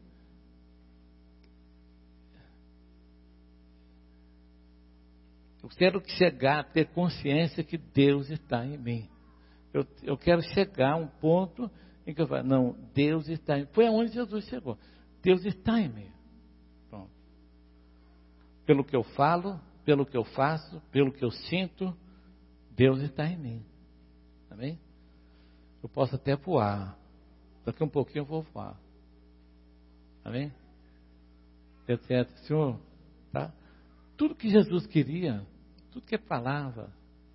Speaker 1: Eu quero chegar a ter consciência que Deus está em mim. Eu, eu quero chegar a um ponto em que eu falo, não, Deus está em mim. Foi aonde Jesus chegou. Deus está em mim. Pronto. Pelo que eu falo, pelo que eu faço, pelo que eu sinto, Deus está em mim. Amém? Eu posso até voar. Daqui um pouquinho eu vou voar. Amém? Etc. Senhor, tá? Tudo que Jesus queria, tudo que ele falava.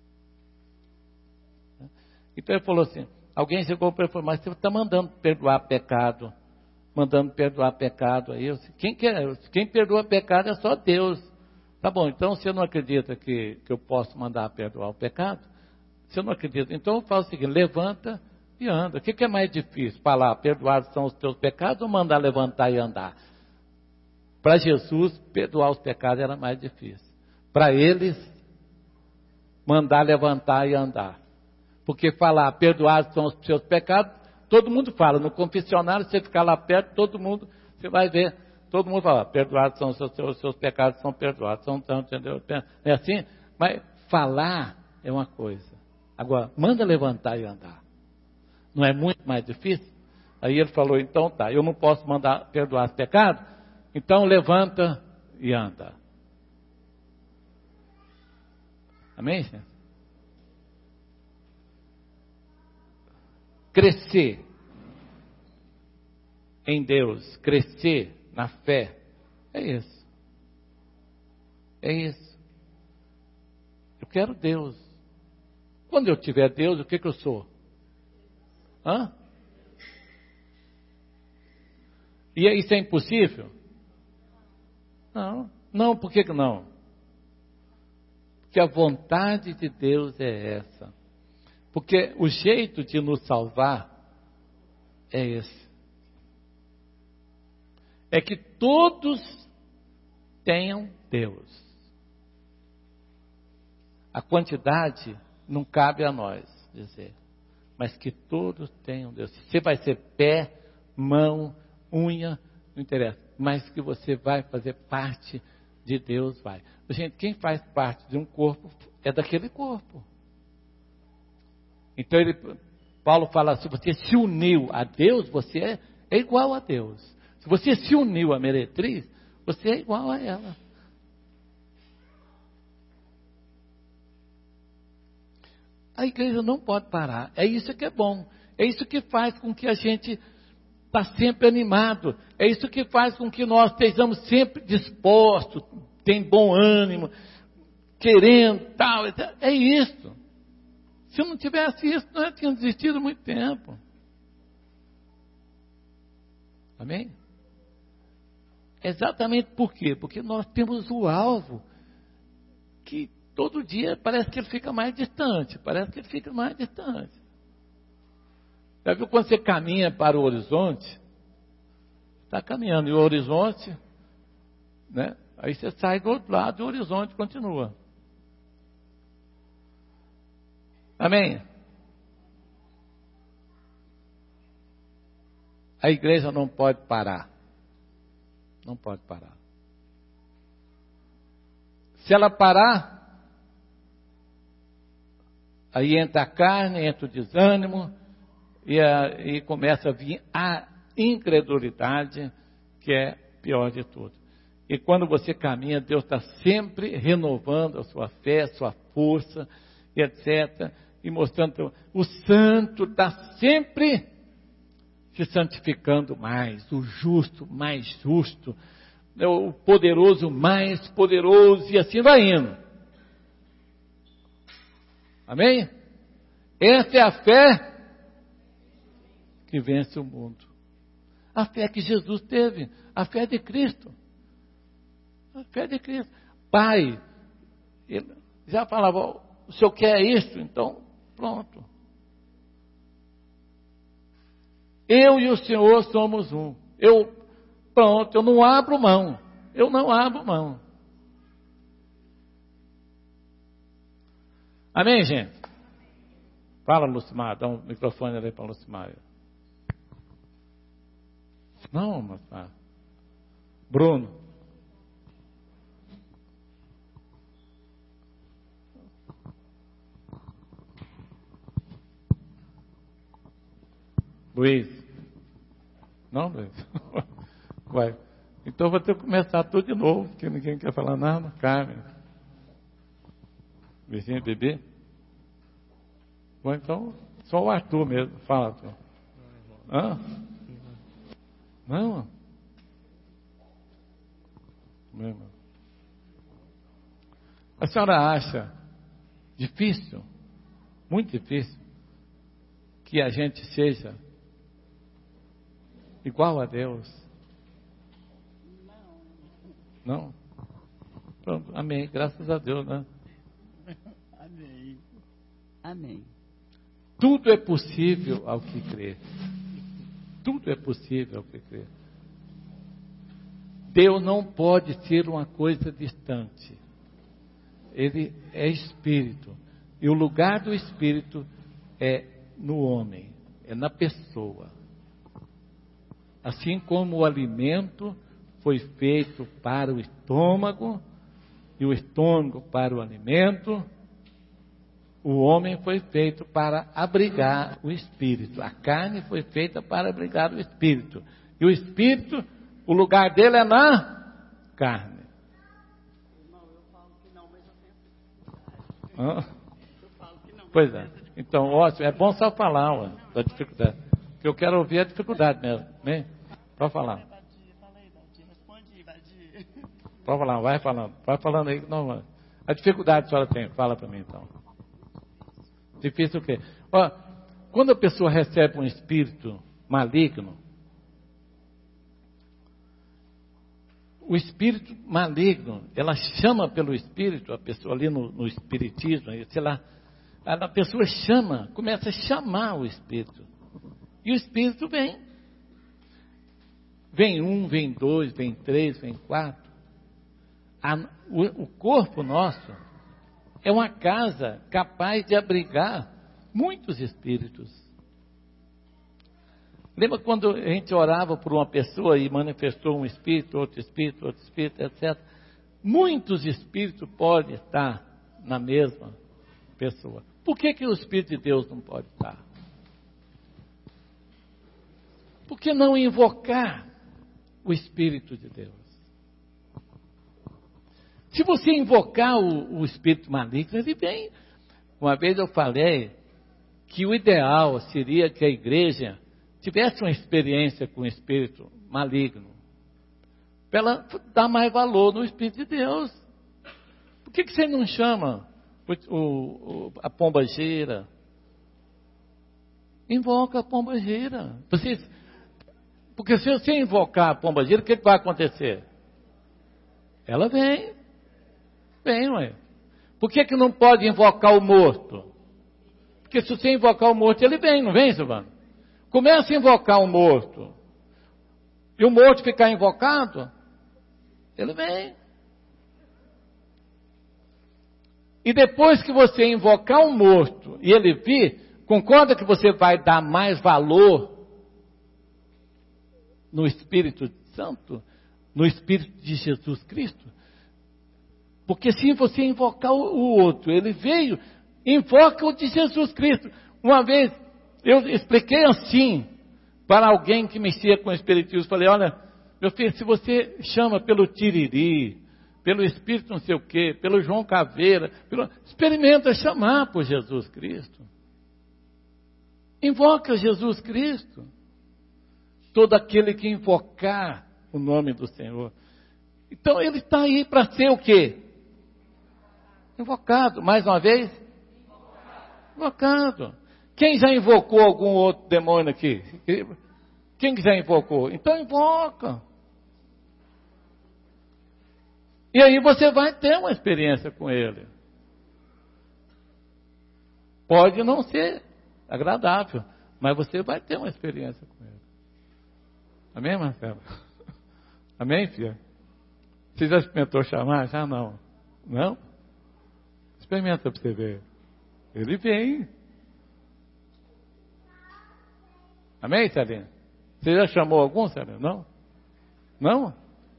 Speaker 1: Então ele falou assim, alguém chegou para ele e falou, mas você está mandando perdoar pecado, mandando perdoar pecado aí. Eu disse, quem, quer, quem perdoa pecado é só Deus. Tá bom, então você não acredita que, que eu posso mandar perdoar o pecado? Você não acredita? Então eu faço o seguinte, levanta e anda. O que, que é mais difícil? Falar, perdoados são os teus pecados ou mandar levantar e andar? Para Jesus, perdoar os pecados era mais difícil. Para eles, mandar levantar e andar. Porque falar, perdoados são os seus pecados, todo mundo fala. No confessionário, você ficar lá perto, todo mundo, você vai ver, todo mundo fala, perdoados são os seus, os seus pecados, são perdoados. São, entendeu? É assim? Mas falar é uma coisa. Agora, manda levantar e andar. Não é muito mais difícil? Aí ele falou, então tá, eu não posso mandar perdoar os pecados, então levanta e anda. Amém, gente? Crescer em Deus, crescer na fé, é isso. É isso. Eu quero Deus. Quando eu tiver Deus, o que que eu sou? Hã? E isso é impossível? Não. Não, por que que não? Porque a vontade de Deus é essa. Porque o jeito de nos salvar é esse. É que todos tenham Deus. A quantidade não cabe a nós dizer, mas que todos tenham Deus. Você vai ser pé, mão, unha, não interessa, mas que você vai fazer parte de Deus, vai. Gente, quem faz parte de um corpo é daquele corpo. Então ele, Paulo fala assim, você se uniu a Deus, você é, é igual a Deus. Se você se uniu a meretriz, você é igual a ela. A igreja não pode parar. É isso que é bom. É isso que faz com que a gente está sempre animado. É isso que faz com que nós estejamos sempre dispostos, tem bom ânimo, querendo, tal. É isso. Se não tivesse isso, nós tínhamos desistido há muito tempo. Amém? Exatamente por quê? Porque nós temos o alvo que todo dia parece que ele fica mais distante, parece que ele fica mais distante. Já viu quando você caminha para o horizonte? Está caminhando e o horizonte, né? Aí você sai do outro lado e o horizonte continua. Amém? A igreja não pode parar. Não pode parar. Se ela parar, aí entra a carne, entra o desânimo, e, a, e começa a vir a incredulidade, que é pior de tudo. E quando você caminha, Deus está sempre renovando a sua fé, a sua força, etcétera. E mostrando, o santo está sempre se santificando mais, o justo mais justo, o poderoso mais poderoso, e assim vai indo. Amém? Essa é a fé que vence o mundo. A fé que Jesus teve, a fé de Cristo. A fé de Cristo. Pai, ele já falava, o senhor quer isso? Então, pronto. Eu e o Senhor somos um. Eu, pronto, eu não abro mão. Eu não abro mão. Amém, gente? Fala, Lucimar, dá um microfone ali para a Lucimar. Não, mas tá. Bruno. Luiz. Não, Luiz? Vai. Então vou ter que começar tudo de novo, porque ninguém quer falar nada. Carmen. Virgínia, bebê. Bom, então, só o Arthur mesmo. Fala, Arthur. Hã? Não? Meu irmão. A senhora acha difícil, muito difícil, que a gente seja igual a Deus? Não? Pronto, amém. Graças a Deus, né?
Speaker 3: Amém. Amém.
Speaker 1: Tudo é possível ao que crê. Tudo é possível ao que crê. Deus não pode ser uma coisa distante. Ele é Espírito. E o lugar do Espírito é no homem, é na pessoa. Assim como o alimento foi feito para o estômago, e o estômago para o alimento, o homem foi feito para abrigar o espírito. A carne foi feita para abrigar o espírito. E o espírito, o lugar dele é na carne.
Speaker 3: Irmão, eu falo que não, mas eu tenho
Speaker 1: Hã?
Speaker 3: Eu falo que não.
Speaker 1: Pois é. Então, ótimo, é bom só falar, ó, da dificuldade. O que eu quero ouvir é a dificuldade mesmo, né? Pode falar. Pode falar, vai falando. Vai falando aí. Não, a dificuldade que a senhora tem, fala para mim então. Difícil o quê? Ó, quando a pessoa recebe um espírito maligno, o espírito maligno, ela chama pelo espírito, a pessoa ali no, no espiritismo, sei lá, a pessoa chama, começa a chamar o espírito. E o espírito vem. Vem um, vem dois, vem três, vem quatro. A, o, o corpo nosso é uma casa capaz de abrigar muitos espíritos. Lembra quando a gente orava por uma pessoa e manifestou um espírito, outro espírito, outro espírito, etcétera. Muitos espíritos podem estar na mesma pessoa. Por que que o Espírito de Deus não pode estar? Por que não invocar o Espírito de Deus? Se você invocar o, o Espírito maligno, ele vem. Uma vez eu falei que o ideal seria que a igreja tivesse uma experiência com o espírito maligno, para ela dar mais valor no Espírito de Deus. Por que que você não chama o, o, a pombagira? Invoca a pombagira. Você, porque se você invocar a pombagira, o que, que vai acontecer? Ela vem. Vem, ué. Por que que não pode invocar o morto? Porque se você invocar o morto, ele vem, não vem, Silvano? Começa a invocar o morto. E o morto ficar invocado, ele vem. E depois que você invocar o morto e ele vir, concorda que você vai dar mais valor no Espírito Santo, no Espírito de Jesus Cristo? Porque se você invocar o outro, ele veio, invoca o de Jesus Cristo. Uma vez eu expliquei assim para alguém que mexia com o espiritismo. Falei, olha, meu filho, se você chama pelo Tiriri, pelo Espírito não sei o quê, pelo João Caveira, pelo... experimenta chamar por Jesus Cristo. Invoca Jesus Cristo. Todo aquele que invocar o nome do Senhor. Então ele está aí para ser o quê? Invocado. Mais uma vez? Invocado. Quem já invocou algum outro demônio aqui? Quem já invocou? Então invoca. E aí você vai ter uma experiência com ele. Pode não ser agradável, mas você vai ter uma experiência com ele. Amém, Marcelo? Amém, filha? Você já experimentou chamar? Já não. Não? Experimenta para você ver. Ele vem. Amém, Celina? Você já chamou algum, Celina? Não? Não?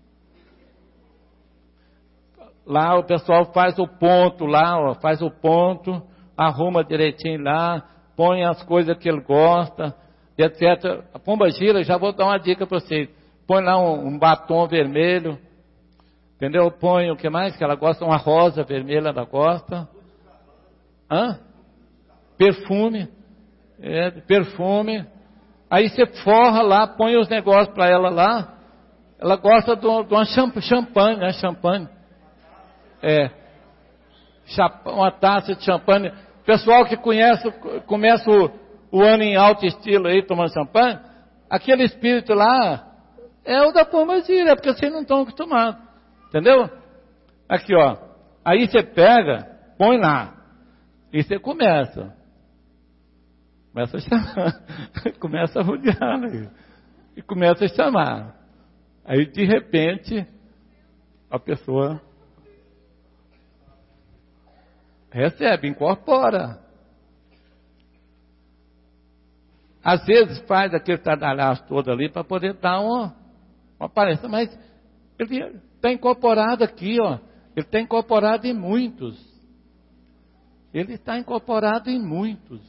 Speaker 1: Lá o pessoal faz o ponto lá, ó, faz o ponto, arruma direitinho lá, põe as coisas que ele gosta, etcétera. A pomba gira, já vou dar uma dica para vocês. Põe lá um, um batom vermelho, entendeu? Põe o que mais que ela gosta? Uma rosa vermelha ela gosta. Hã? Perfume. É, perfume. Aí você forra lá, põe os negócios para ela lá. Ela gosta de uma champanhe, né? Champanhe. É. Uma taça de champanhe. Pessoal que conhece, começa o, o ano em alto estilo aí, tomando champanhe, aquele espírito lá é o da pomba gira, é porque vocês não estão acostumados. Entendeu? Aqui, ó. Aí você pega, põe lá. E você começa. Começa a chamar. Começa a rodear. Né? E começa a chamar. Aí, de repente, a pessoa recebe, incorpora. Às vezes faz aquele tardalhaço todo ali para poder dar uma, uma aparência. Mas ele está incorporado aqui, ó. Ele está incorporado em muitos. Ele está incorporado em muitos.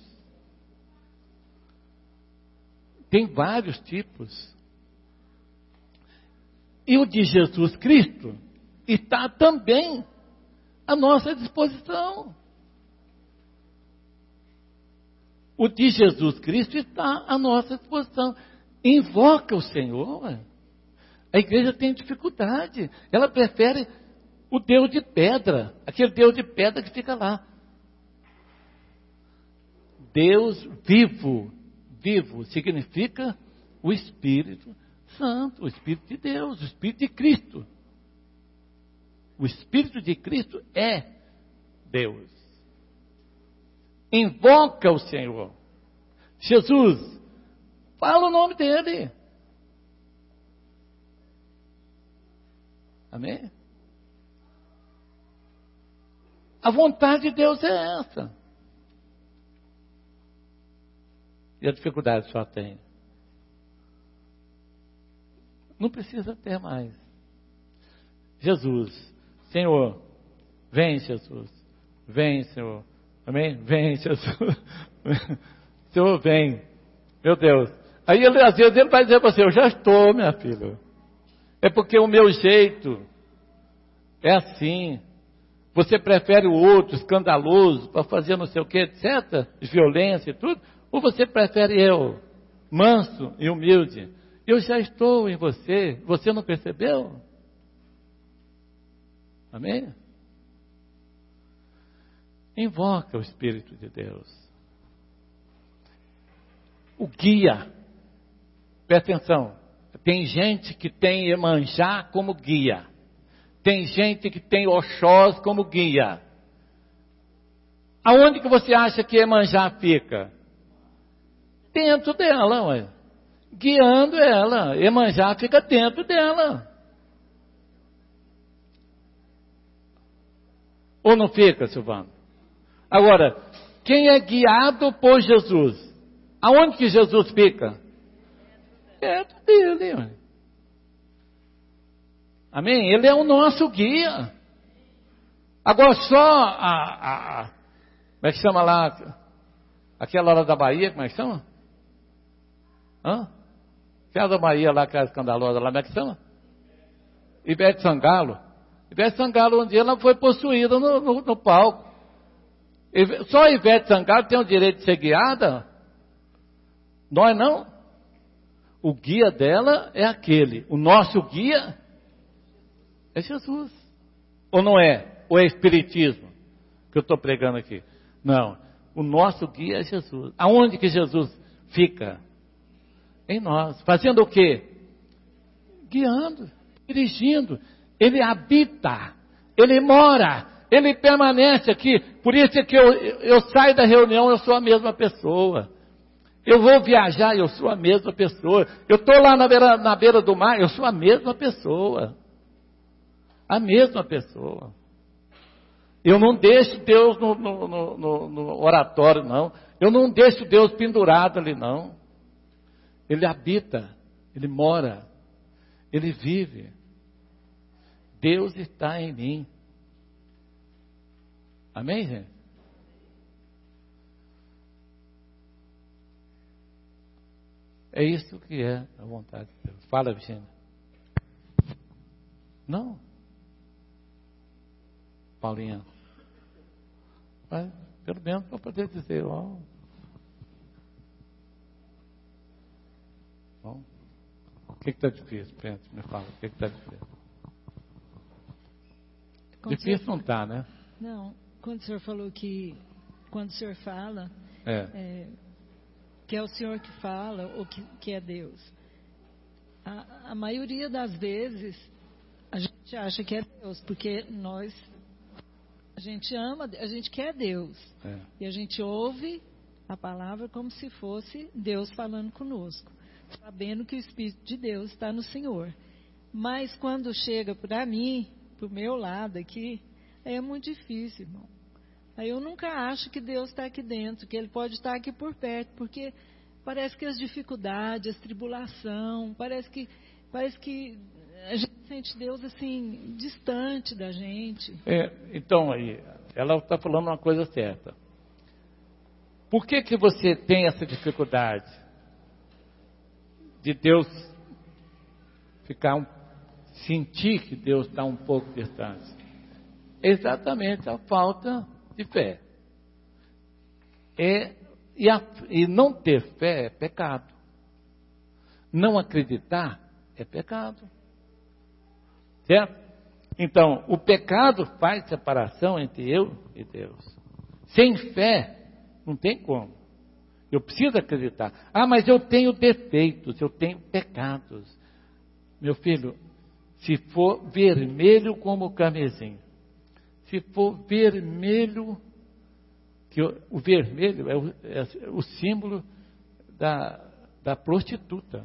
Speaker 1: Tem vários tipos. E o de Jesus Cristo está também à nossa disposição. O de Jesus Cristo está à nossa disposição. Invoca o Senhor. A igreja tem dificuldade. Ela prefere o Deus de pedra. Aquele Deus de pedra que fica lá. Deus vivo. Vivo significa o Espírito Santo, o Espírito de Deus, o Espírito de Cristo. O Espírito de Cristo é Deus. Invoca o Senhor. Jesus, fala o nome dele. Amém? A vontade de Deus é essa. E a dificuldade só tem. Não precisa ter mais. Jesus, Senhor, vem Jesus, vem Senhor, amém? Vem Jesus, Senhor vem, meu Deus. Aí ele, às vezes ele vai dizer para você, eu já estou, minha filha. É porque o meu jeito é assim. Você prefere o outro, escandaloso, para fazer não sei o que, etcétera, violência e tudo, ou você prefere eu, manso e humilde? Eu já estou em você, você não percebeu? Amém? Invoca o Espírito de Deus. O guia. Presta atenção. Tem gente que tem Iemanjá como guia. Tem gente que tem Oxós como guia. Aonde que você acha que Iemanjá fica? Dentro dela, ué. Guiando ela. Iemanjá fica dentro dela. Ou não fica, Silvano? Agora, quem é guiado por Jesus? Aonde que Jesus fica? Dentro dele. Ué. Amém? Ele é o nosso guia. Agora só a, a, a como é que chama lá? Aquela hora da Bahia, como é que chama? Hã? Aquela da Bahia lá, aquela escandalosa lá, como é que chama? Ivete Sangalo. Ivete Sangalo, um dia ela foi possuída no, no, no palco. Só a Ivete Sangalo tem o direito de ser guiada? Nós não. O guia dela é aquele. O nosso guia é Jesus. Ou não é? Ou é Espiritismo que eu estou pregando aqui? Não. O nosso guia é Jesus. Aonde que Jesus fica? Em nós. Fazendo o quê? Guiando, dirigindo. Ele habita, ele mora, ele permanece aqui. Por isso é que eu, eu saio da reunião, eu sou a mesma pessoa. Eu vou viajar, eu sou a mesma pessoa. Eu estou lá na beira, na beira do mar, eu sou a mesma pessoa. A mesma pessoa. Eu não deixo Deus no, no, no, no oratório, não. Eu não deixo Deus pendurado ali, não. Ele habita, ele mora, ele vive. Deus está em mim. Amém, gente? É isso que é a vontade de Deus. Fala, Virginia. Não. Paulinha. Mas, pelo menos para poder dizer, ó. Bom, o que está difícil? Pensa, me fala, o que está difícil?
Speaker 4: Quando
Speaker 1: Difícil
Speaker 4: senhor,
Speaker 1: não está, né?
Speaker 4: Não, quando o senhor falou que, quando o senhor fala,
Speaker 1: É.
Speaker 4: é, que é o senhor que fala, ou que, que é Deus. A, a maioria das vezes, a gente acha que é Deus, porque nós, a gente ama, a gente quer Deus.
Speaker 1: É.
Speaker 4: E a gente ouve a palavra como se fosse Deus falando conosco, sabendo que o Espírito de Deus está no Senhor. Mas quando chega para mim, para o meu lado aqui, aí é muito difícil, irmão. Aí eu nunca acho que Deus está aqui dentro, que Ele pode estar aqui por perto, porque parece que as dificuldades, as tribulação, parece que, parece que a gente sente Deus assim, distante da gente.
Speaker 1: É, então, aí, ela está falando uma coisa certa. Por que que você tem essa dificuldade de Deus ficar um, sentir que Deus está um pouco distante? Exatamente a falta de fé. É, e, a, e não ter fé é pecado. Não acreditar é pecado. Certo? Então, o pecado faz separação entre eu e Deus. Sem fé, não tem como. Eu preciso acreditar. Ah, mas eu tenho defeitos, eu tenho pecados. Meu filho, se for vermelho como o carmesim, se for vermelho, que o, o vermelho é o, é o símbolo da, da prostituta.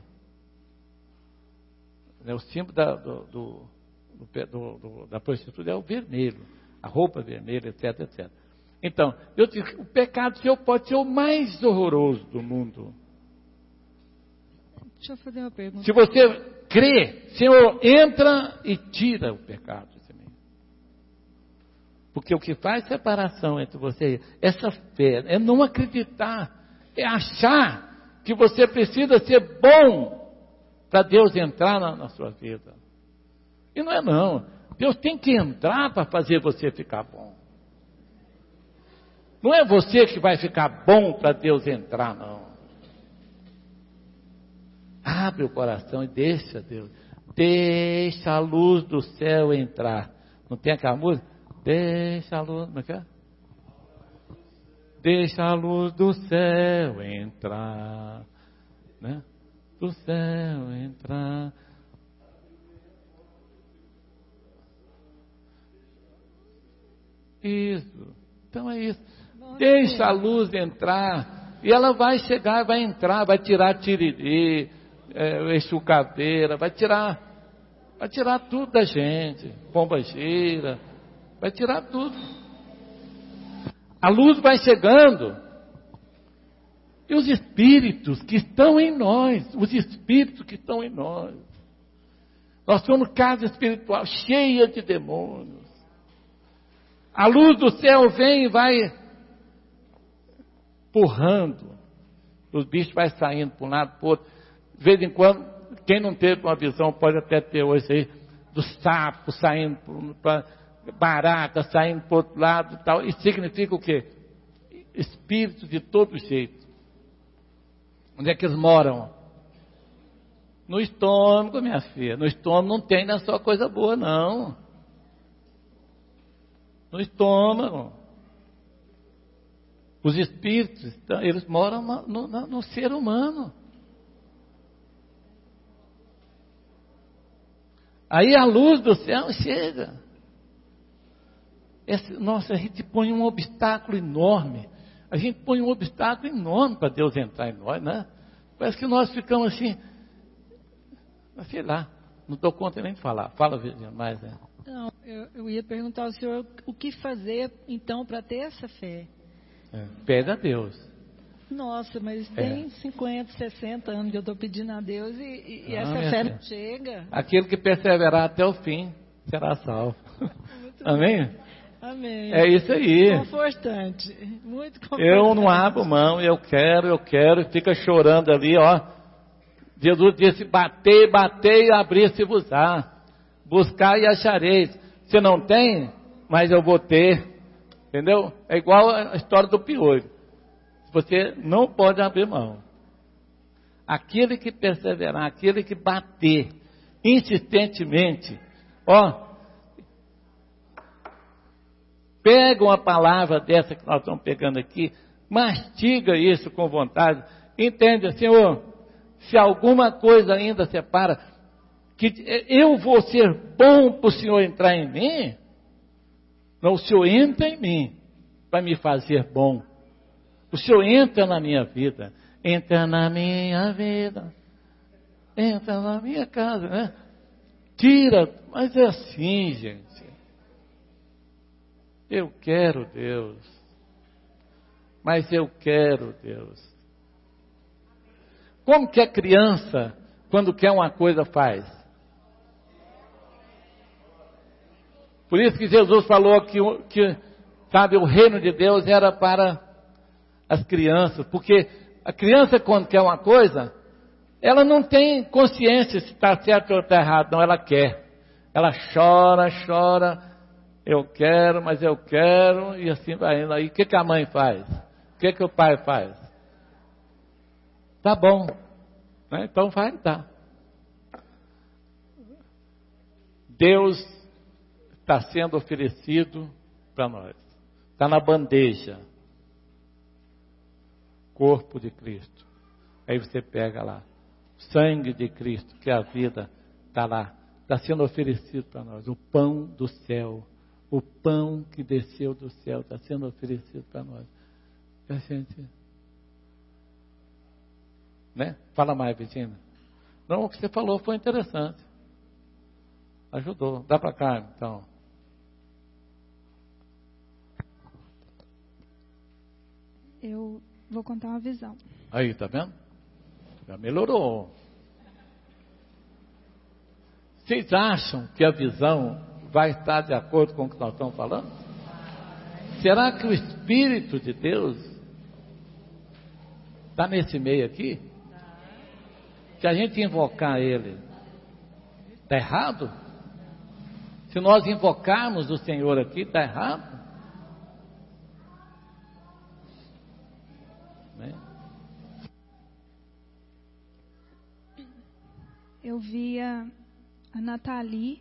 Speaker 1: É o símbolo da, do, do, do, do, da prostituta é o vermelho, a roupa vermelha, etc, etcétera. Então, eu digo, o pecado seu pode ser o mais horroroso do mundo.
Speaker 4: Deixa eu fazer uma pergunta.
Speaker 1: Se você crê, Senhor, entra e tira o pecado de mim. Porque o que faz separação entre você, essa fé, é não acreditar, é achar que você precisa ser bom para Deus entrar na, na sua vida. E não é não. Deus tem que entrar para fazer você ficar bom. Não é você que vai ficar bom para Deus entrar, não. Abre o coração e deixa Deus. Deixa a luz do céu entrar. Não tem aquela música? Deixa a luz, como é que é? Deixa a luz do céu entrar, né? Do céu entrar. Isso. Então é isso. Deixa a luz entrar. E ela vai chegar, vai entrar, vai tirar tiriri, é, exucaveira, vai tirar, vai tirar tudo da gente, pomba gira, vai tirar tudo. A luz vai chegando. E os espíritos que estão em nós, os espíritos que estão em nós. Nós somos casa espiritual cheia de demônios. A luz do céu vem e vai empurrando. Os bichos vai saindo para um lado, para o outro. De vez em quando, quem não teve uma visão pode até ter hoje aí, dos sapos saindo para barata, saindo para o outro lado e tal. Isso significa o quê? Espíritos de todo jeito. Onde é que eles moram? No estômago, minha filha. No estômago não tem não é só coisa boa, não. No estômago. Os espíritos, eles moram no, no, no ser humano. Aí a luz do céu chega. Esse, nossa, a gente põe um obstáculo enorme. A gente põe um obstáculo enorme para Deus entrar em nós, né? Parece que nós ficamos assim, sei lá, não dou conta nem de falar. Fala, Virgínia, mais, né?
Speaker 4: Não, eu, eu ia perguntar ao senhor o que fazer, então, para ter essa fé.
Speaker 1: É, pede a Deus.
Speaker 4: Nossa, mas
Speaker 1: É.
Speaker 4: tem cinquenta, sessenta anos que eu estou pedindo a Deus e, e
Speaker 1: Ah,
Speaker 4: essa
Speaker 1: minha
Speaker 4: fé
Speaker 1: filha.
Speaker 4: não chega.
Speaker 1: Aquele que perseverar até o fim será salvo.
Speaker 4: Muito
Speaker 1: Amém?
Speaker 4: bom. Amém.
Speaker 1: É isso aí.
Speaker 4: Confortante. Muito confortante.
Speaker 1: Eu não abro mão, eu quero, eu quero, e fica chorando ali, ó. Jesus disse, batei, batei e abri-se-vos-á. Buscar e achareis. Você não tem, mas eu vou ter. Entendeu? É igual a história do piolho. Você não pode abrir mão. Aquele que perseverar, aquele que bater insistentemente, ó, pega uma palavra dessa que nós estamos pegando aqui, mastiga isso com vontade, entende, Senhor, se alguma coisa ainda separa, que eu vou ser bom para o Senhor entrar em mim, não, o Senhor entra em mim para me fazer bom, o Senhor entra na minha vida, entra na minha vida, entra na minha casa, né? Tira, mas é assim, gente. Eu quero Deus, mas eu quero Deus. Como que a criança, quando quer uma coisa, faz? Por isso que Jesus falou que, que sabe, o reino de Deus era para as crianças, porque a criança quando quer uma coisa, ela não tem consciência se está certo ou está errado, não, ela quer. Ela chora, chora, eu quero, mas eu quero, e assim vai indo. Aí o que, que a mãe faz? O que, que o pai faz? Tá bom, né? Então vai dar. Deus está sendo oferecido para nós, está na bandeja. corpo de Cristo. Aí você pega lá, sangue de Cristo, que é a vida, está lá, está sendo oferecido para nós, o pão do céu, o pão que desceu do céu, está sendo oferecido para nós. E a gente, né? Fala mais, Virginia. Não, o que você falou foi interessante. Ajudou. Dá para cá, então.
Speaker 5: Eu vou contar uma visão.
Speaker 1: Aí, tá vendo? Já melhorou. Vocês acham que a visão vai estar de acordo com o que nós estamos falando? Será que o Espírito de Deus está nesse meio aqui? Se a gente invocar Ele, está errado? Se nós invocarmos o Senhor aqui, está errado? Né?
Speaker 5: Eu via a Nathalie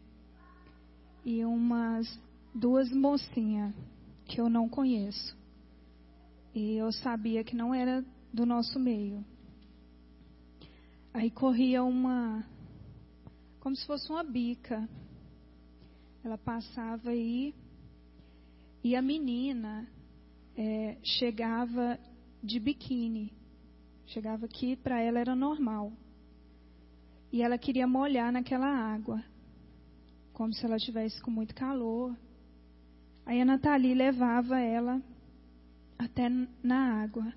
Speaker 5: e umas duas mocinhas que eu não conheço. E eu sabia que não era do nosso meio. Aí corria uma, como se fosse uma bica. Ela passava aí e a menina é, chegava de biquíni. Chegava aqui, para ela era normal. E ela queria molhar naquela água, como se ela estivesse com muito calor. Aí a Nathalie levava ela até na água.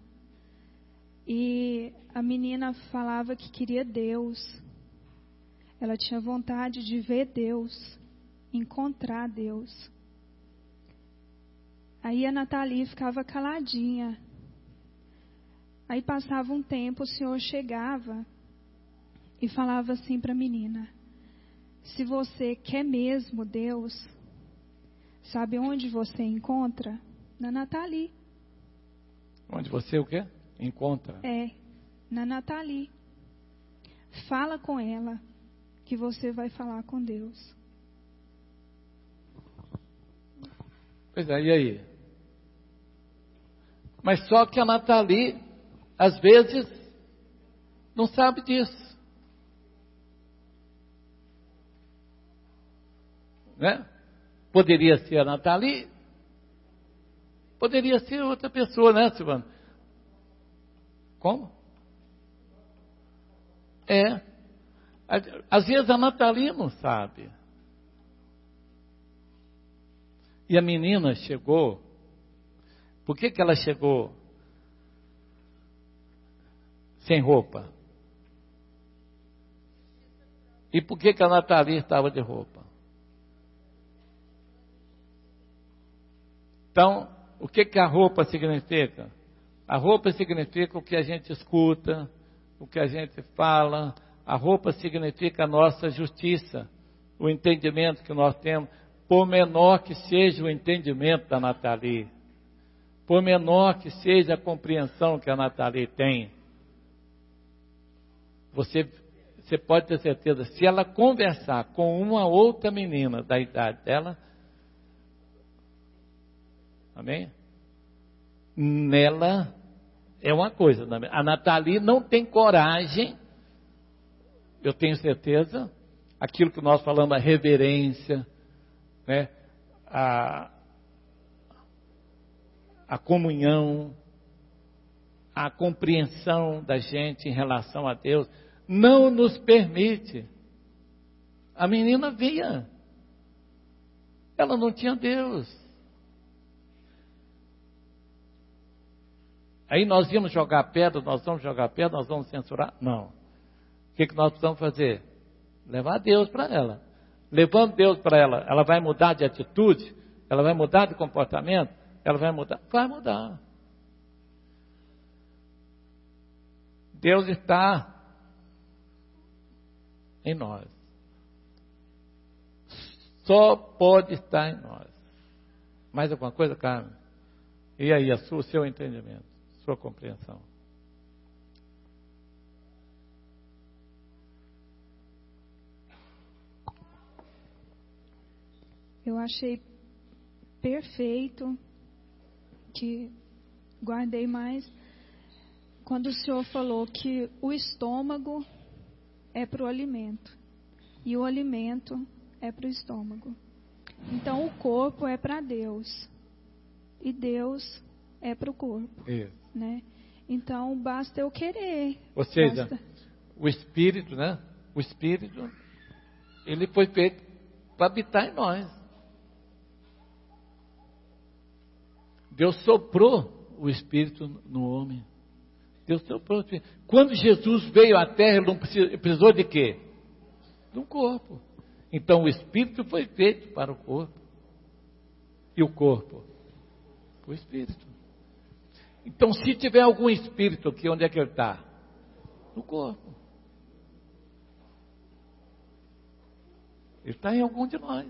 Speaker 5: E a menina falava que queria Deus. Ela tinha vontade de ver Deus, encontrar Deus. Aí a Nathalie ficava caladinha. Aí passava um tempo, o Senhor chegava e falava assim para a menina: se você quer mesmo Deus, sabe onde você encontra? Na Nathalie.
Speaker 1: Onde você o quê? Encontra?
Speaker 5: É, na Nathalie. Fala com ela, que você vai falar com Deus.
Speaker 1: Pois é, e aí? Mas só que a Nathalie, às vezes, não sabe disso. Né? Poderia ser a Nathalie, poderia ser outra pessoa, né, Silvana? Como? É. Às vezes a Nathalie não sabe. E a menina chegou. Por que que ela chegou sem roupa? E por que que a Nathalie estava de roupa? Então, o que que a roupa significa? A roupa significa o que a gente escuta, o que a gente fala. A roupa significa a nossa justiça, o entendimento que nós temos, por menor que seja o entendimento da Nathalie, por menor que seja a compreensão que a Nathalie tem. Você, você pode ter certeza, se ela conversar com uma outra menina da idade dela, amém? Nela é uma coisa. A Nathalie não tem coragem, eu tenho certeza, aquilo que nós falamos, a reverência, né? a, a comunhão, a compreensão da gente em relação a Deus, não nos permite. A menina via, ela não tinha Deus. Aí nós íamos jogar pedra, nós vamos jogar pedra, nós vamos censurar? Não. O que, que nós precisamos fazer? Levar Deus para ela. Levando Deus para ela, ela vai mudar de atitude? Ela vai mudar de comportamento? Ela vai mudar? Vai mudar. Deus está em nós. Só pode estar em nós. Mais alguma coisa, Carmen? E aí, a sua, o seu entendimento, sua compreensão?
Speaker 5: Eu achei perfeito, que guardei mais, quando o senhor falou que o estômago é para o alimento e o alimento é para o estômago. Então o corpo é para Deus e Deus é para o corpo.
Speaker 1: Isso.
Speaker 5: Né? Então basta eu querer.
Speaker 1: Ou seja,
Speaker 5: basta...
Speaker 1: o Espírito, né? O Espírito, ele foi feito para habitar em nós. Deus soprou o Espírito no homem. Deus soprou. Quando Jesus veio à Terra, ele não precisou de quê? De um corpo. Então o Espírito foi feito para o corpo. E o corpo? O Espírito. Então se tiver algum Espírito aqui, onde é que ele está? No corpo. Ele está em algum de nós.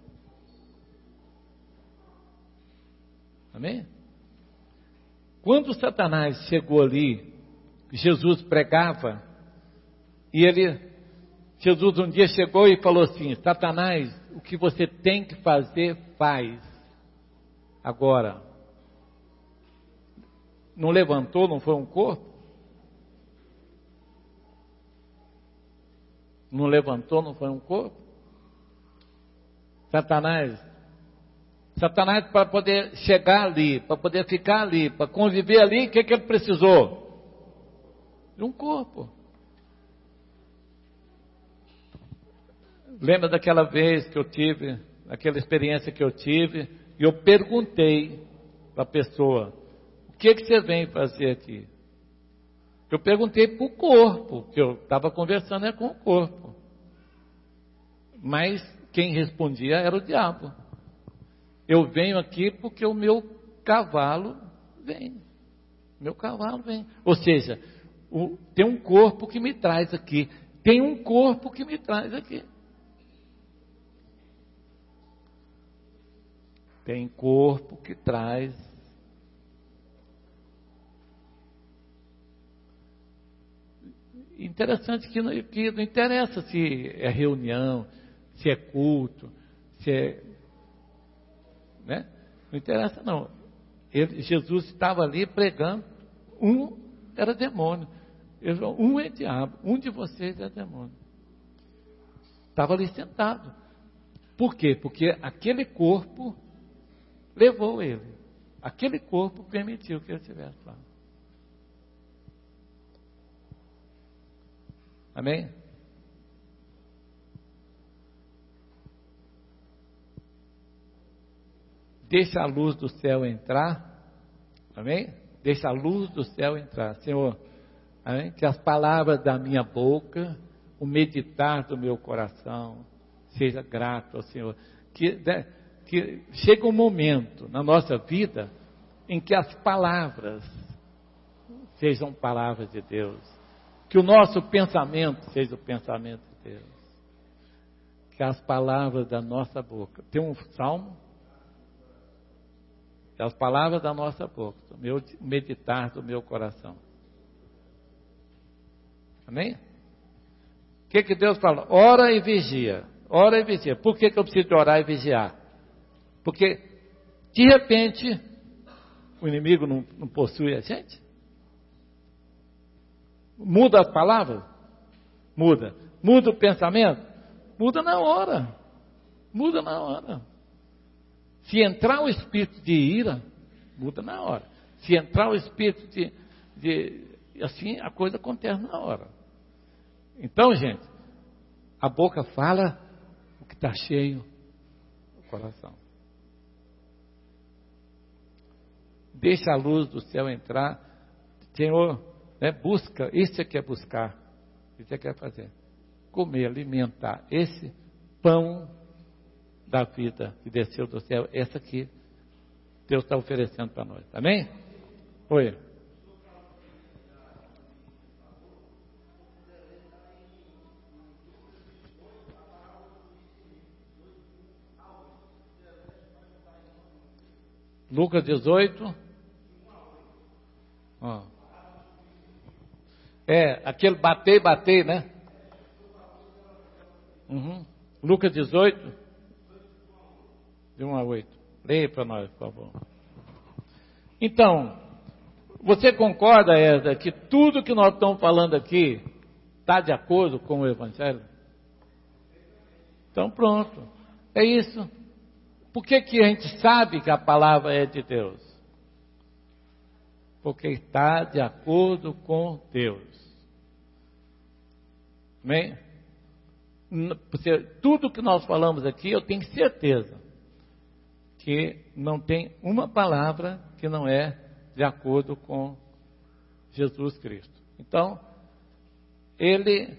Speaker 1: Amém? Quando Satanás chegou ali, Jesus pregava, e ele, Jesus um dia chegou e falou assim: Satanás, o que você tem que fazer, faz. Agora, não levantou, não foi um corpo? Não levantou, não foi um corpo? Satanás, Satanás para poder chegar ali, para poder ficar ali, para conviver ali, o que, que ele precisou? De um corpo. Lembra daquela vez que eu tive, aquela experiência que eu tive, e eu perguntei para a pessoa: o que, que você vem fazer aqui? Eu perguntei para o corpo, que eu estava conversando é com o corpo. Mas quem respondia era o diabo. Eu venho aqui porque o meu cavalo vem. Meu cavalo vem. Ou seja, o, tem um corpo que me traz aqui. Tem um corpo que me traz aqui. Tem corpo que traz. Interessante que não, que não interessa se é reunião, se é culto, se é... Né? Não interessa não. Ele, Jesus estava ali pregando. Um era demônio. Ele falou: um é diabo, um de vocês é demônio. Estava ali sentado. Por quê? Porque aquele corpo levou ele. Aquele corpo permitiu que ele estivesse lá. Amém? Deixa a luz do céu entrar. Amém? Deixa a luz do céu entrar. Senhor, amém? Que as palavras da minha boca, o meditar do meu coração, seja grato ao Senhor. Que, né, que chega um momento na nossa vida em que as palavras sejam palavras de Deus. Que o nosso pensamento seja o pensamento de Deus. Que as palavras da nossa boca. Tem um salmo. Que as palavras da nossa boca. O meu meditar do meu coração. Amém? O que que Deus fala? Ora e vigia. Ora e vigia. Por que que eu preciso de orar e vigiar? Porque, de repente, o inimigo não, não possui a gente. Muda as palavras? Muda. Muda o pensamento? Muda na hora. Muda na hora. Se entrar o espírito de ira, muda na hora. Se entrar o espírito de, de... Assim, a coisa acontece na hora. Então, gente, a boca fala o que está cheio do coração. Deixa a luz do céu entrar. Senhor, né, busca, isso é que é buscar. Isso é que é fazer. Comer, alimentar. Esse pão da vida que desceu do céu, essa aqui, Deus está oferecendo para nós. Amém? Oi. Lucas dezoito. Ó. É, aquele bater, bater, né? Uhum. Lucas dezoito. De um a oito. Leia para nós, por favor. Então, Você concorda, Ezra, que tudo que nós estamos falando aqui está de acordo com o Evangelho? Então pronto, é isso. Por que que a gente sabe que a palavra é de Deus? Porque está de acordo com Deus. Amém? Porque tudo que nós falamos aqui, eu tenho certeza que não tem uma palavra que não é de acordo com Jesus Cristo. Então, ele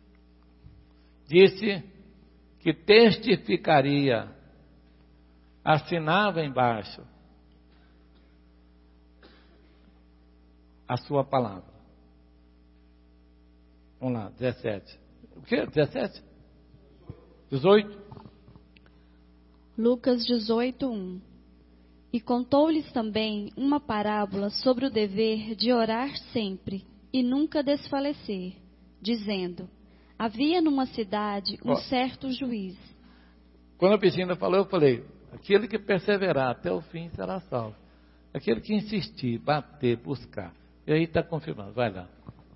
Speaker 1: disse que testificaria, assinava embaixo a sua palavra. Vamos lá, dezessete. O que? dezessete? dezoito?
Speaker 2: Lucas dezoito, um. E contou-lhes também uma parábola sobre o dever de orar sempre e nunca desfalecer, dizendo: havia numa cidade um
Speaker 1: Ó,
Speaker 2: certo juiz.
Speaker 1: Quando a Piscina falou, eu falei: aquele que perseverar até o fim será salvo. Aquele que insistir, bater, buscar. E aí está confirmando, vai lá.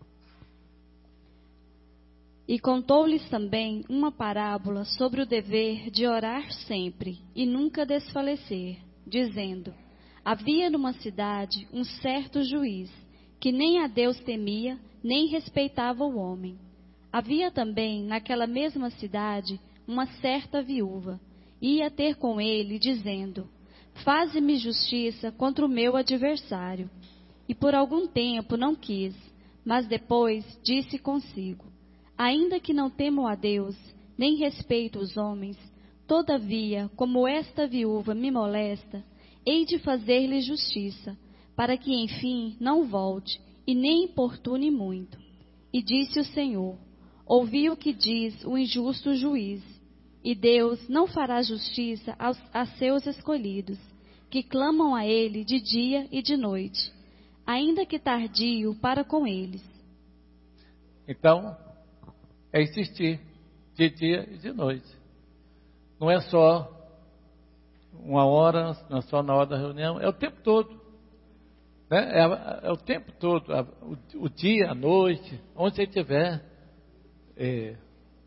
Speaker 2: E contou-lhes também uma parábola sobre o dever de orar sempre e nunca desfalecer, dizendo: havia numa cidade um certo juiz, que nem a Deus temia, nem respeitava o homem. Havia também naquela mesma cidade uma certa viúva, ia ter com ele, dizendo: faze-me justiça contra o meu adversário. E por algum tempo não quis, mas depois disse consigo: ainda que não temo a Deus, nem respeito os homens, todavia, como esta viúva me molesta, hei de fazer-lhe justiça, para que enfim não volte, e nem importune muito. E disse o Senhor: ouvi o que diz o injusto juiz, e Deus não fará justiça aos, a seus escolhidos, que clamam a Ele de dia e de noite, ainda que tardio para com eles.
Speaker 1: Então, é insistir de dia e de noite. Não é só uma hora, não é só na hora da reunião, é o tempo todo. Né? É, é o tempo todo, a, o, o dia, a noite, onde você estiver, é,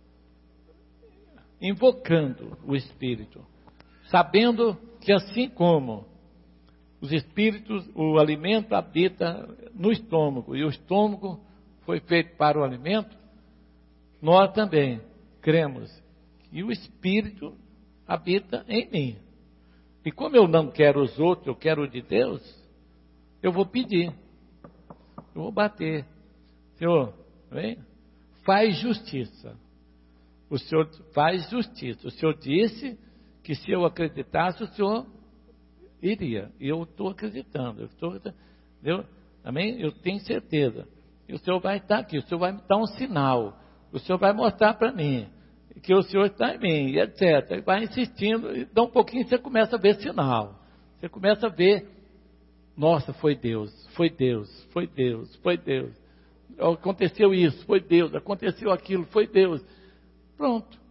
Speaker 1: invocando o Espírito, sabendo que assim como os Espíritos, o alimento habita no estômago, e o estômago foi feito para o alimento, nós também cremos que o Espírito habita em mim. E como eu não quero os outros, eu quero o de Deus, eu vou pedir, eu vou bater. Senhor, vem, faz justiça. O Senhor faz justiça. O Senhor disse que se eu acreditasse, o Senhor iria. E eu estou acreditando. Eu estou, entendeu? Amém? Eu tenho certeza. E o Senhor vai estar aqui. O Senhor vai me dar um sinal. O Senhor vai mostrar para mim que o Senhor está em mim, e etcétera. E vai insistindo, e dá um pouquinho, você começa a ver sinal. Você começa a ver, nossa, foi Deus, foi Deus, foi Deus, foi Deus. Aconteceu isso, foi Deus. Aconteceu aquilo, foi Deus. Pronto.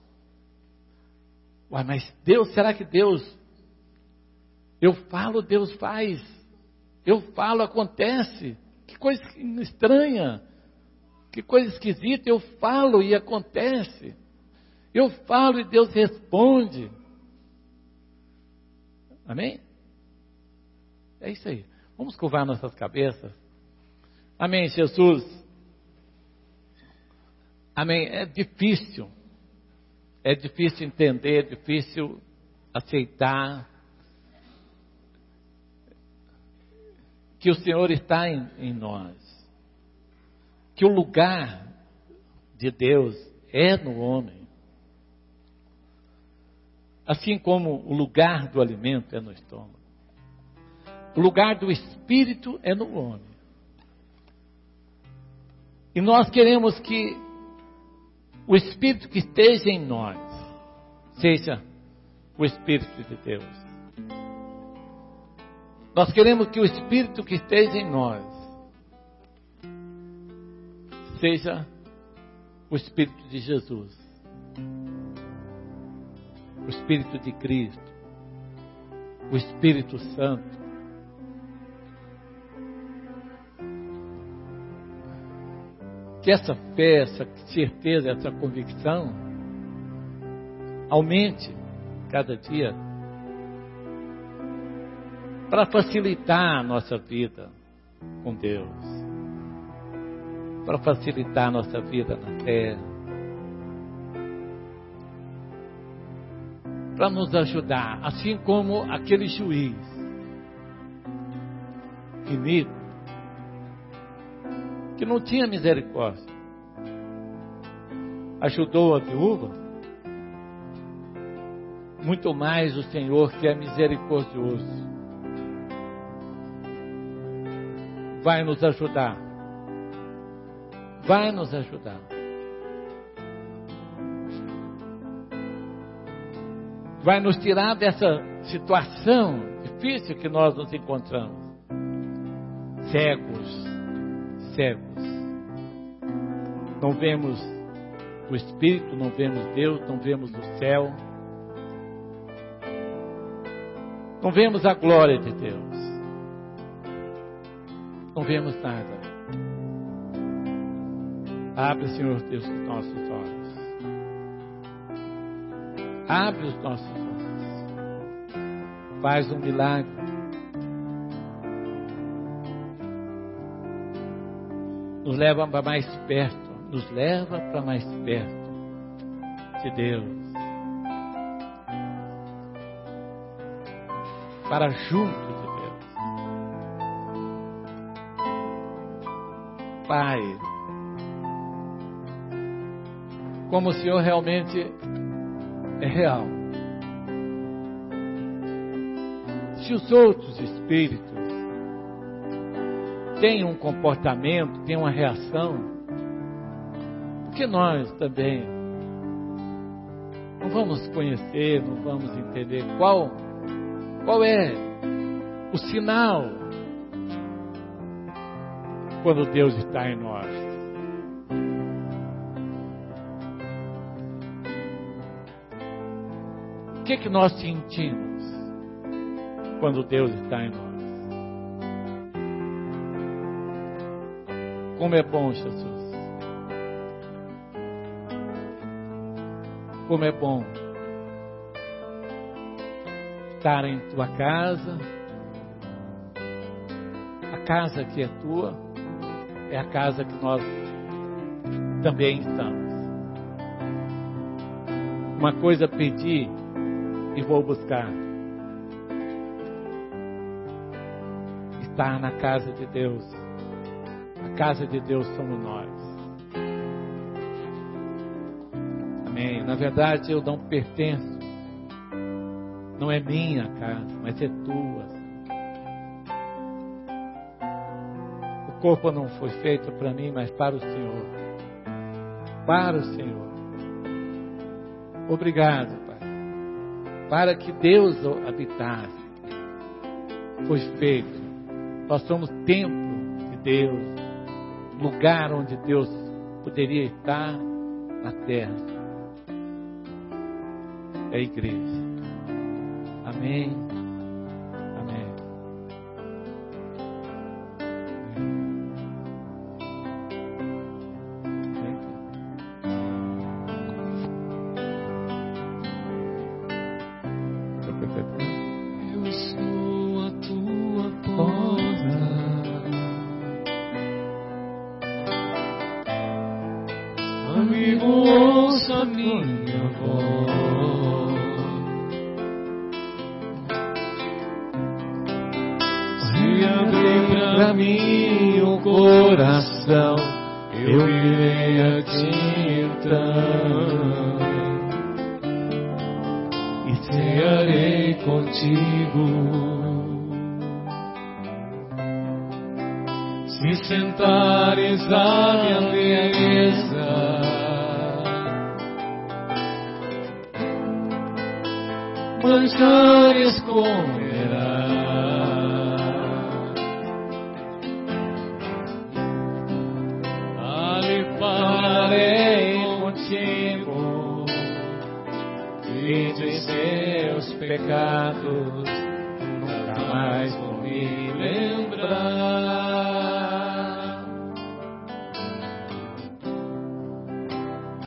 Speaker 1: Uai, mas Deus, será que Deus... Eu falo, Deus faz. Eu falo, acontece. Que coisa estranha. Que coisa esquisita, eu falo e acontece. Eu falo e Deus responde. Amém? É isso aí. Vamos curvar nossas cabeças. Amém, Jesus. Amém. É difícil. É difícil entender, é difícil aceitar que o Senhor está em, em nós. Que o lugar de Deus é no homem. Assim como o lugar do alimento é no estômago. O lugar do Espírito é no homem. E nós queremos que o Espírito que esteja em nós seja o Espírito de Deus. Nós queremos que o Espírito que esteja em nós seja o Espírito de Jesus, o Espírito de Cristo, o Espírito Santo. que essa fé, essa certeza, essa convicção aumente cada dia para facilitar a nossa vida com Deus, para facilitar a nossa vida na terra, para nos ajudar, assim como aquele juiz iníquo, que não tinha misericórdia, ajudou a viúva, muito mais o Senhor, que é misericordioso, vai nos ajudar, vai nos ajudar. Vai nos tirar dessa situação difícil que nós nos encontramos. Cegos, cegos. Não vemos o Espírito, não vemos Deus, não vemos o céu. Não vemos a glória de Deus. Não vemos nada. Abre, Senhor Deus, os nossos olhos. Abre os nossos olhos. Faz um milagre. Nos leva para mais perto. Nos leva para mais perto de Deus. Para junto de Deus. Pai, como o Senhor realmente é real. Se os outros espíritos têm um comportamento, têm uma reação, por que nós também não vamos conhecer, não vamos entender qual, qual é o sinal quando Deus está em nós? O que, que nós sentimos quando Deus está em nós? Como é bom, Jesus. Como é bom estar em tua casa. A casa que é tua é a casa que nós também estamos. Uma coisa pedir e vou buscar. Estar na casa de Deus. A casa de Deus somos nós. Amém. Na verdade, eu não pertenço. Não é minha casa, mas é tua. O corpo não foi feito para mim, mas para o Senhor. Para o Senhor. Obrigado, Pai. Para que Deus habitasse. Foi feito. Nós somos templo de Deus. Lugar onde Deus poderia estar na terra. É a igreja. Amém. Amém.
Speaker 6: Eu sou a tua porta. Amigo, ouça a minha voz. Se abrir pra mim o coração, eu irei a ti então. E cearei contigo. Se sentares à minha mesa, manjares comerás. Ali falarei contigo e de seus pecados